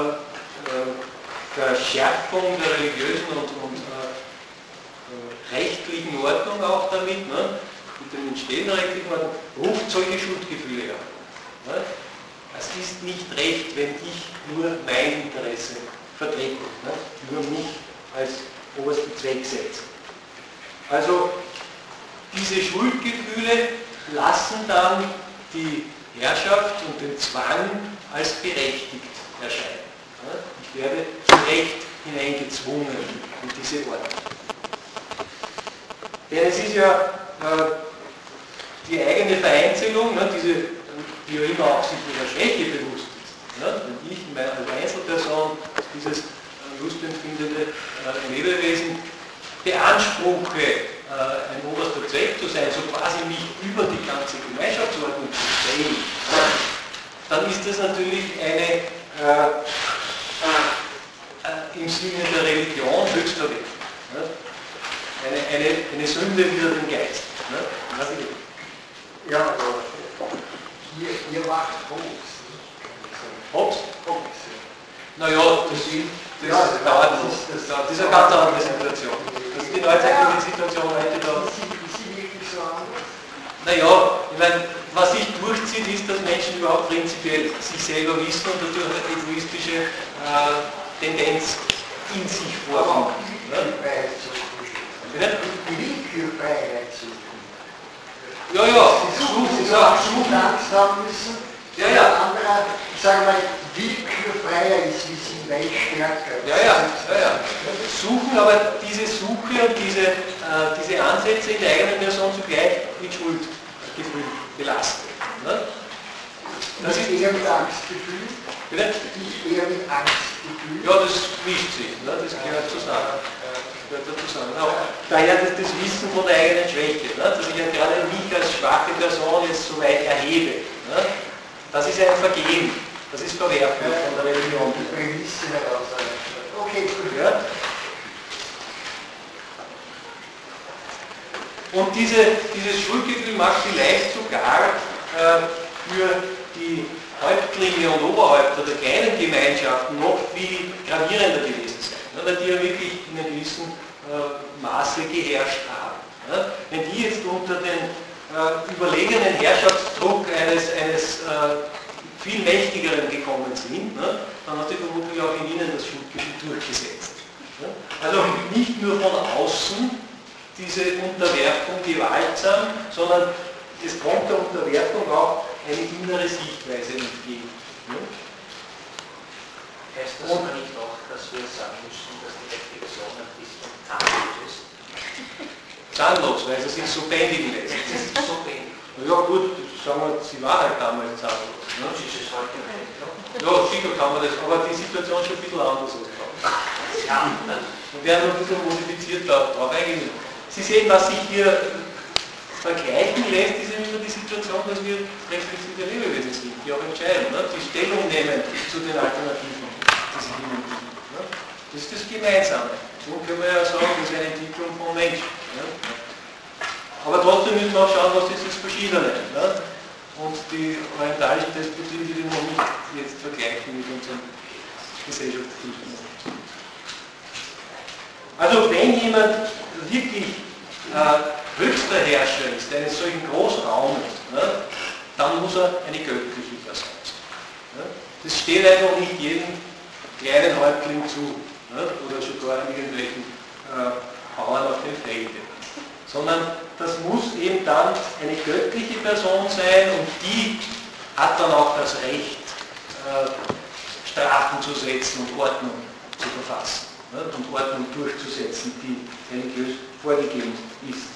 Verschärfung der religiösen und rechtlichen Ordnung auch damit, mit dem Entstehen der rechtlichen Ordnung, ruft solche Schuldgefühle an. Es ist nicht recht, wenn ich nur mein Interesse vertrete, nur mich als obersten Zweck setze. Also diese Schuldgefühle lassen dann die Herrschaft und den Zwang als berechtigt erscheinen. Ich werde zu Recht hineingezwungen in diese Ordnung. Denn es ist ja die eigene Vereinzelung, die ja immer auch sich ihrer Schwäche bewusst ist. Wenn ich als Einzelperson dieses lustempfindende Lebewesen beanspruche, ein oberster Zweck zu sein, so quasi mich über die ganze Gemeinschaftsordnung zu stellen, dann ist das natürlich eine im Sinne der Religion höchster Wert. Eine Sünde wider den Geist. Ja, aber ihr macht Hobbes. Hobbes? Hobbes. Naja, das dauert noch. Das ist eine ganz andere Situation. Das ist die neuzeitliche Situation heute da. Ist sie wirklich so anders? Naja, ich meine, was sich durchzieht, ist, dass Menschen überhaupt prinzipiell sich selber wissen und dadurch eine egoistische Tendenz in sich vorkommt. Willkürfreiheit suchen. Ja, ja. Sie suchen Angst haben müssen. Ja, ja. Anderer, ich sage mal, willkürfreier ist wie sie, weil stärker. Ja. Suchen, aber diese Suche und diese Ansätze in der eigenen Person zugleich mit Schuldgefühl belastet. Ne? Das ist eher mit Angstgefühl. Bitte? Nicht eher mit Angstgefühl. Ja, das wischt sich, ne? Das gehört zusammen. Daher das Wissen von der eigenen Schwäche, ne? Dass ich ja gerade mich als schwache Person jetzt so weit erhebe. Ne? Das ist ein Vergehen, das ist verwerflich von der Religion. Die Prämisse heraus. Okay, gut. Ja? Und dieses Schuldgefühl mag vielleicht sogar für die Häuptlinge und Oberhäupter der kleinen Gemeinschaften noch viel gravierender gewesen sein, weil die ja wirklich in einem gewissen Maße geherrscht haben. Wenn die jetzt unter den überlegenen Herrschaftsdruck eines viel mächtigeren gekommen sind, dann hat sich vermutlich auch in ihnen das Schuldgefühl durchgesetzt. Also nicht nur von außen diese Unterwerfung gewaltsam, sondern es kommt der Unterwerfung auch eine innere Sichtweise entgegen. Heißt das aber nicht auch, dass wir sagen müssen, dass die Reflexion ein bisschen zahnlos ist? Zahnlos, weil sie sich so bändigen lässt. So bändig. Ja gut, sagen wir, sie war halt damals zahnlos. Sie ist es heute nicht. Ja, sicher kann man das, aber die Situation ist schon ein bisschen anders als damals. Ja. Und werden noch ein bisschen modifiziert darauf eingehen. Sie sehen, was sich hier vergleichen lässt, ist immer die Situation, dass wir reflexive Lebewesen sind, die auch entscheiden, die Stellung nehmen zu den Alternativen, die sich ihnen bieten. Das ist das Gemeinsame. So können wir ja sagen, das ist eine Entwicklung von Menschen. Aber trotzdem müssen wir auch schauen, was ist das Verschiedene. Und die orientalischen Despotien, die wir noch nicht jetzt vergleichen mit unseren Gesellschaftssystemen. Also wenn jemand wirklich höchster Herrscher ist, eines solchen Großraumes, dann muss er eine göttliche Person sein. Das steht einfach nicht jedem kleinen Häuptling zu, oder sogar irgendwelchen Bauern auf dem Felde. Sondern das muss eben dann eine göttliche Person sein und die hat dann auch das Recht, Strafen zu setzen und Ordnung zu verfassen. Und Ordnung durchzusetzen, die religiös vorgegeben ist.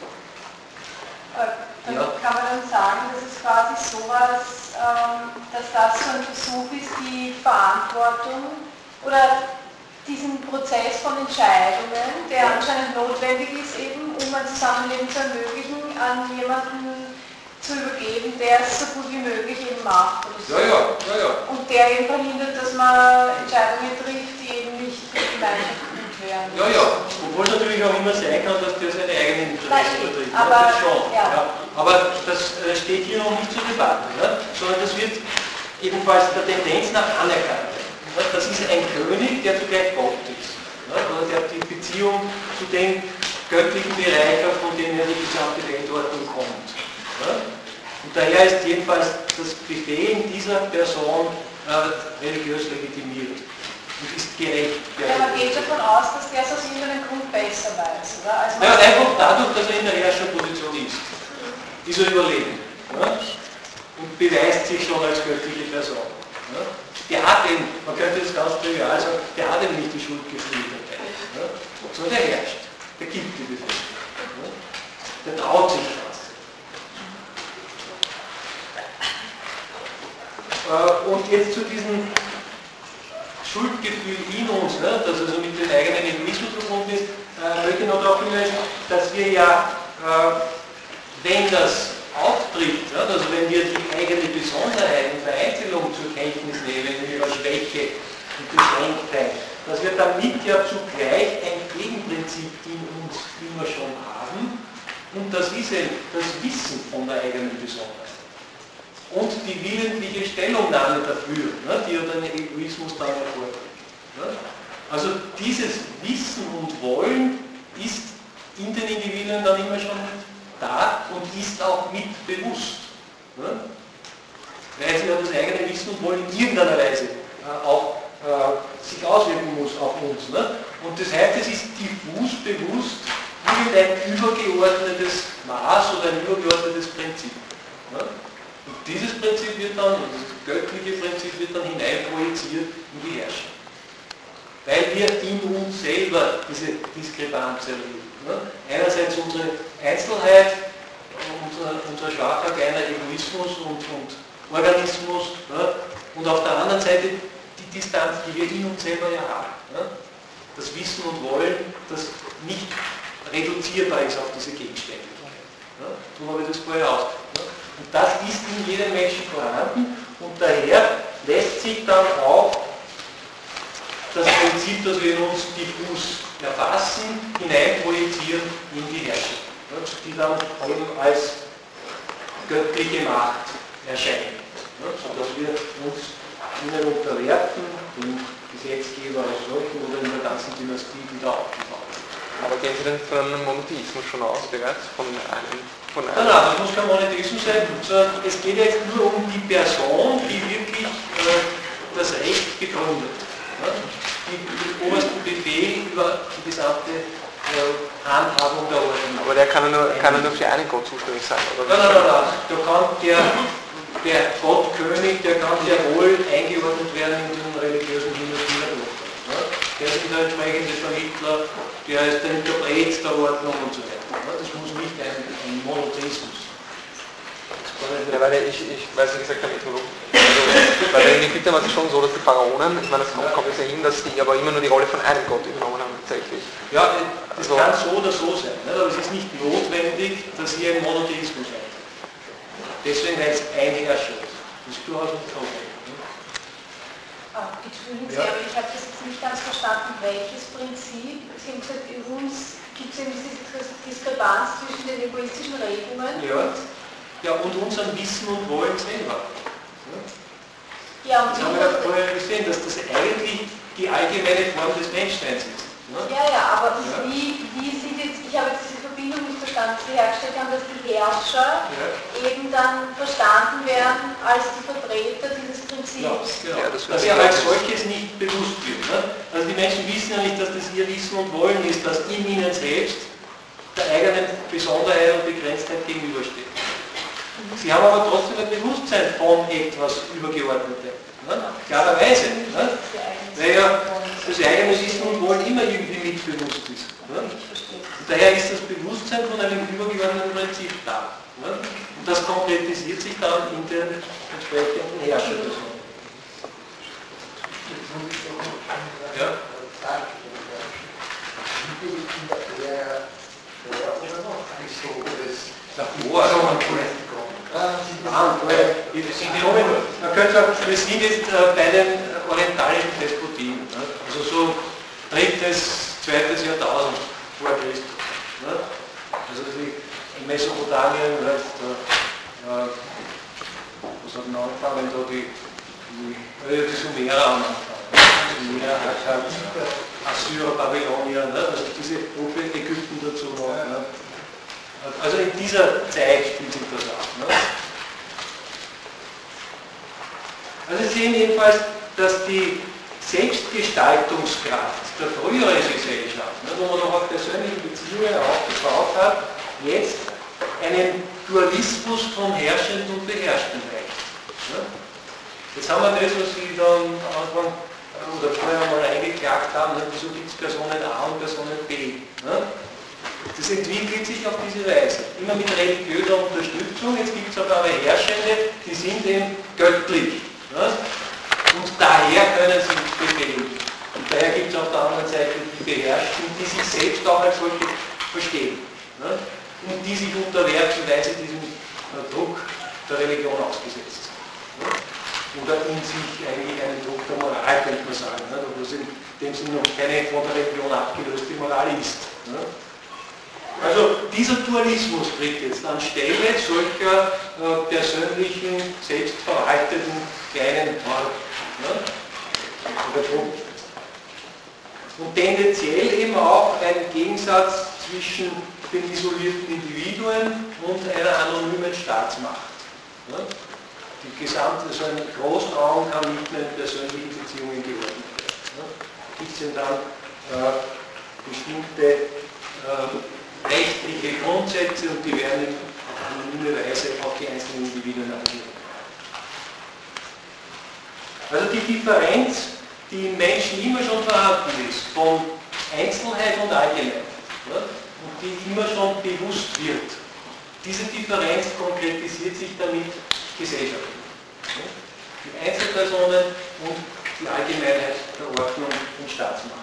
Dann kann man dann sagen, dass es quasi so war, dass das so ein Versuch ist, die Verantwortung oder diesen Prozess von Entscheidungen, der anscheinend notwendig ist, eben, um ein Zusammenleben zu ermöglichen, an jemanden zu übergeben, der es so gut wie möglich eben macht. Oder so. Ja. Und der eben verhindert, dass man Entscheidungen trifft, die eben nicht für die Gemeinschaft gut wären. Ja. Obwohl es natürlich auch immer sein kann, dass der seine eigenen Interessen vertritt. Aber, das schon. Ja. Ja. Aber das steht hier noch nicht zur Debatte, sondern das wird ebenfalls der Tendenz nach anerkannt. Das ist ein König, der zugleich Gott ist. Oder der die Beziehung zu dem göttlichen Bereicher, von dem her die gesamte Weltordnung kommt. Und daher ist jedenfalls das Befehlen dieser Person religiös legitimiert und ist gerecht. Ja, man geht davon aus, dass der es aus irgendeinem Grund besser weiß, oder? Also einfach dadurch, dass er in der Herrscherposition ist er überlegen. Und beweist sich schon als göttliche Person. Der hat eben, man könnte es ganz trivial sagen, der hat eben nicht die Schuldgefühle dabei. Sondern der herrscht, der gibt die Befehle. Der traut sich was. Und jetzt zu diesem Schuldgefühl in uns, das also mit dem eigenen Egoismus verbunden ist, möchte ich noch darauf hinweisen, dass wir ja, wenn das auftritt, also wenn wir die eigene Besonderheit und Vereinzelung zur Kenntnis nehmen in ihrer Schwäche und Beschränktheit, dass wir damit ja zugleich ein Gegenprinzip in uns immer schon haben, und das ist eben das Wissen von der eigenen Besonderheit. Und die willentliche Stellungnahme dafür, die ja den Egoismus dann hervorbringt. Also dieses Wissen und Wollen ist in den Individuen dann immer schon da und ist auch mit bewusst. Weil sie ja das eigene Wissen und Wollen in irgendeiner Weise auch sich auswirken muss auf uns. Und das heißt, es ist diffus bewusst irgendein übergeordnetes Maß oder ein übergeordnetes Prinzip. Und dieses Prinzip wird dann, dieses göttliche Prinzip wird dann hineinprojiziert in die Herrschaft. Weil wir in uns selber diese Diskrepanz erleben. Einerseits unsere Einzelheit, unser schwacher kleiner Egoismus und Organismus, und auf der anderen Seite die Distanz, die wir in uns selber ja haben. Das Wissen und Wollen, das nicht reduzierbar ist auf diese Gegenständigkeit. So habe ich das vorher ausgedrückt. Und das ist in jedem Menschen vorhanden und daher lässt sich dann auch das Prinzip, das wir in uns diffus erfassen, hineinprojizieren in die Herrschaft. die dann eben als göttliche Macht erscheinen. Sodass wir uns ihnen unterwerfen, dem Gesetzgeber als solchen oder in der ganzen Dynastie wieder aufgebaut. Aber gehen Sie denn von einem Monotheismus schon aus bereits? Nein, das muss kein Monotheismus sein, sondern es geht jetzt nur um die Person, die wirklich das Recht begründet. Die obersten Befehl über die gesamte Handhabung der Ordnung. Aber der kann ja nur für einen Gott zuständig sein, oder? Nein. Da kann der Gottkönig, der kann sehr wohl eingeordnet werden in den religiösen Hierarchien. Der ist der entsprechende Vermittler, der ist der Interpret der Ordnung und so weiter. Das muss nicht ein Monotheismus sein. Ja, weil ich weiß nicht gesagt, der Mythologie. Also, weil in Ägypten war es schon so, dass die Pharaonen, ich meine, das kommt jetzt ja hin, dass die aber immer nur die Rolle von einem Gott übernommen haben, tatsächlich. Ja, das kann so oder so sein, aber es ist nicht notwendig, dass hier ein Monotheismus eintritt. Deswegen, weil es ein Herrscher ist. Das ist durchaus nicht notwendig. Entschuldigen Sie, aber ich habe das jetzt nicht ganz verstanden, welches Prinzip. Sie haben gesagt, in uns gibt es eben diese Diskrepanz zwischen den egoistischen Regungen und unserem Wissen und Wollen selber. Ja, und das haben wir ja vorher gesehen, dass das eigentlich die allgemeine Form des Menschseins ist. Ja, aber wie sieht jetzt, ich habe jetzt diese Verbindung nicht verstanden, Sie hergestellt haben, dass die Herrscher eben dann verstanden werden als die Vertreter dieses Prinzips. Genau. Ja, dass ja als solches nicht bewusst wird. Also die Menschen wissen ja nicht, dass das ihr Wissen und Wollen ist, dass in ihnen selbst der eigenen Besonderheit und Begrenztheit gegenübersteht. Sie haben aber trotzdem ein Bewusstsein von etwas Übergeordnetem. Klarerweise. Weil ja das eigene Wissen und Wollen immer irgendwie mitbewusst ist. Und daher ist das Bewusstsein von einem übergeordneten Prinzip da. Und das konkretisiert sich dann in den entsprechenden Herrscherpersonen. Ja? Man könnte sagen, wir sind jetzt bei den orientalischen Despotien, also so 3., 2. Jahrtausend vor Christus. Also in Mesopotamien, was hat man angefangen, da die Sumerer am Anfang. Sumerer, Akkad, Assyrer, Babylonier, also diese Gruppe Ägypten dazu noch. Also in dieser Zeit spielt sich das ab. Also Sie sehen jedenfalls, dass die Selbstgestaltungskraft der früheren Gesellschaft, wo man noch auf persönlichen Beziehungen aufgebaut hat, jetzt einen Dualismus von Herrschend und Beherrschten reicht. Jetzt haben wir das, was Sie dann am Anfang oder vorher mal eingeklagt haben, wieso gibt es Personen A und Personen B. Das entwickelt sich auf diese Weise. Immer mit religiöser Unterstützung. Jetzt gibt es aber Herrschende, die sind eben göttlich. Und daher können sie befehlen. Und daher gibt es auf der anderen Seite die Beherrschten, die sich selbst auch als solche verstehen. Und die sich unterwerfen, weil sie diesem Druck der Religion ausgesetzt sind. Oder in sich eigentlich einen Druck der Moral, könnte man sagen. Oder in dem Sinne noch keine von der Religion abgelöste Moral ist. Also dieser Dualismus tritt jetzt anstelle solcher persönlichen, selbstverwalteten kleinen Horden. Und tendenziell eben auch ein Gegensatz zwischen den isolierten Individuen und einer anonymen Staatsmacht. Die gesamte, so ein Großraum kann nicht mehr in persönlichen Beziehungen geordnet werden. Gibt es dann bestimmte rechtliche Grundsätze und die werden auf anonyme Weise auf die einzelnen Individuen angewendet. Also die Differenz, die im Menschen immer schon vorhanden ist, von Einzelheit und Allgemeinheit, und die immer schon bewusst wird, diese Differenz konkretisiert sich damit gesellschaftlich. Die Einzelpersonen und die Allgemeinheit der Ordnung und Staatsmacht.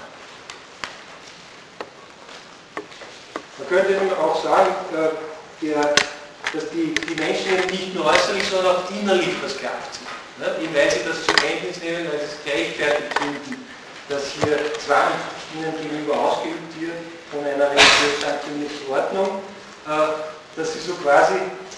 Man könnte nun auch sagen, dass die Menschen nicht nur äußerlich, sondern auch innerlich versklavt sind. Eben weil sie das zur Kenntnis nehmen, weil sie es gerechtfertigt finden, dass hier Zwang ihnen gegenüber ausgeübt wird von einer religiös sanktionierten Ordnung, dass so quasi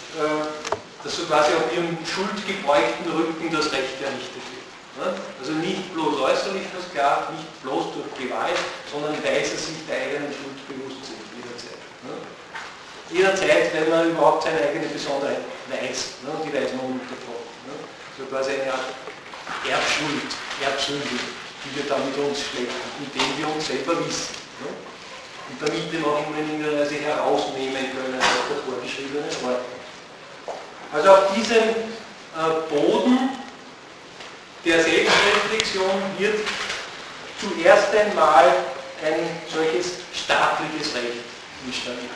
auf ihrem schuldgebeugten Rücken das Recht errichtet wird. Also nicht bloß äußerlich versklavt, nicht bloß durch Gewalt, sondern weil sie sich der eigenen Schuld bewusst sind, jederzeit. Jederzeit, wenn man überhaupt seine eigene Besonderheit weiß, und die weiß man ununterbrochen. So quasi eine Art Erbschuld, Erbsünde, die wir dann mit uns schleppen, indem wir uns selber wissen. Und damit wir noch in irgendeiner Weise herausnehmen können aus der vorgeschriebenen Ordnung. Also auf diesem Boden der Selbstreflexion wird zuerst einmal ein solches staatliches Recht installiert.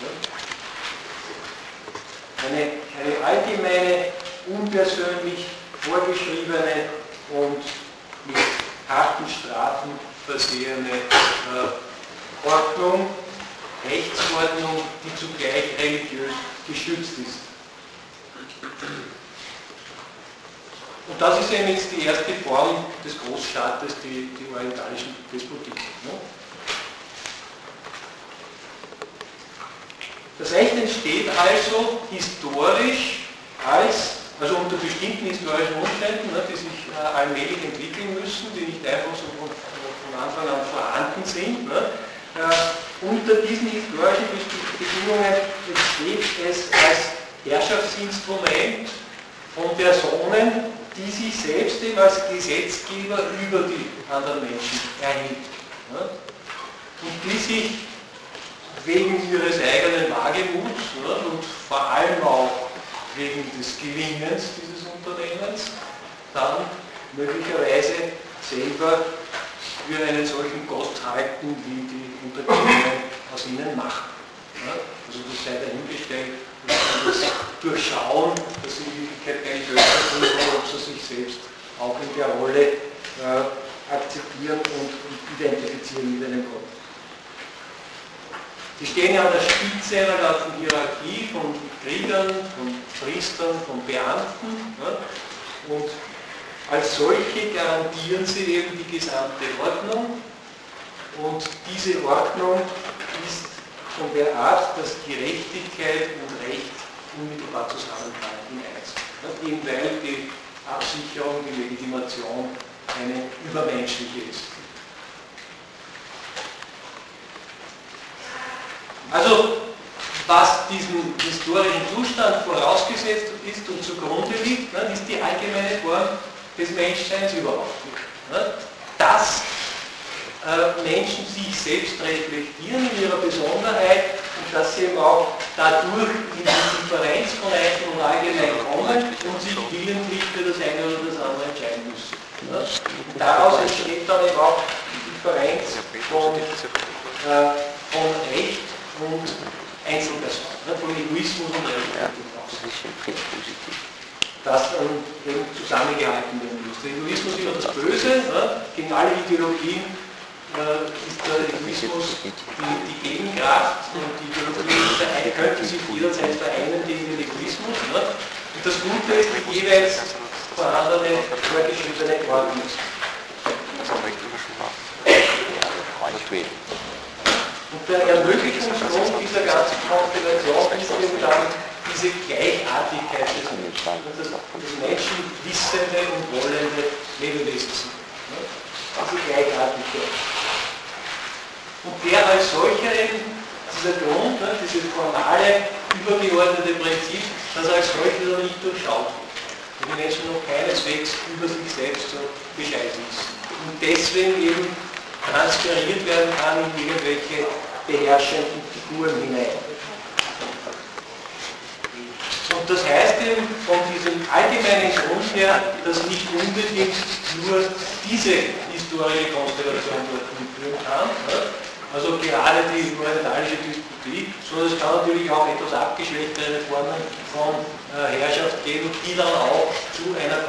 Eine allgemeine, unpersönlich vorgeschriebene und mit harten Strafen versehene Ordnung, Rechtsordnung, die zugleich religiös geschützt ist. Und das ist eben jetzt die erste Form des Großstaates, die orientalischen Despotie. Das Recht entsteht also historisch also unter bestimmten historischen Umständen, die sich allmählich entwickeln müssen, die nicht einfach so von Anfang an vorhanden sind. Unter diesen historischen Bedingungen entsteht es als Herrschaftsinstrument von Personen, die sich selbst eben als Gesetzgeber über die anderen Menschen erheben. Und die sich wegen ihres eigenen Wagemuts und vor allem auch wegen des Gewinnens dieses Unternehmens dann möglicherweise selber für einen solchen Gott halten, wie die Untergebenen aus ihnen machen. Also das sei dahingestellt, das durchschauen, dass sie in Wirklichkeit keine Götter sind, oder ob sie sich selbst auch in der Rolle akzeptieren und identifizieren mit einem Gott. Sie stehen ja an der Spitze einer ganzen Hierarchie von Kriegern, von Priestern, von Beamten, und als solche garantieren sie eben die gesamte Ordnung, und diese Ordnung ist von der Art, dass Gerechtigkeit und Recht unmittelbar zusammenfallen in eins. Eben weil die Absicherung, die Legitimation eine übermenschliche ist. Also, was diesem historischen Zustand vorausgesetzt ist und zugrunde liegt, ist die allgemeine Form des Menschseins überhaupt nicht. Dass Menschen sich selbst reflektieren in ihrer Besonderheit und dass sie eben auch dadurch in die Differenz von Einzel und Allgemein kommen und sich willentlich für das eine oder das andere entscheiden müssen. Und daraus entsteht dann eben auch die Differenz von Recht und Einzelpersonen, von Egoismus und Realität. Das dann eben zusammengehalten werden muss. Der Egoismus ist immer das Böse, gegen alle Ideologien ist der Egoismus die Gegenkraft, und die Ideologien könnten sich jederzeit vereinen gegen den Egoismus. Und das Gute ist die jeweils vorhandene vorgeschriebene Ordnung. Und der Ermöglichungsgrund dieser ganzen Konstellation ist eben dann diese Gleichartigkeit des Menschen, dass Menschen wissende und wollende Lebewesen sind. Diese Gleichartigkeit. Und der als solcher eben, dieser Grund, dieses formale, übergeordnete Prinzip, das als solcher nicht durchschaut wird. Und die Menschen noch keineswegs über sich selbst so Bescheid wissen. Und deswegen eben transferiert werden kann in irgendwelche beherrschenden Figuren hinein. Und das heißt eben von diesem allgemeinen Grund her, dass nicht unbedingt nur diese historische Konstellation dorthin führen kann, also gerade die orientalische Despotie, sondern es kann natürlich auch etwas abgeschwächtere Formen von Herrschaft geben, die dann auch zu einer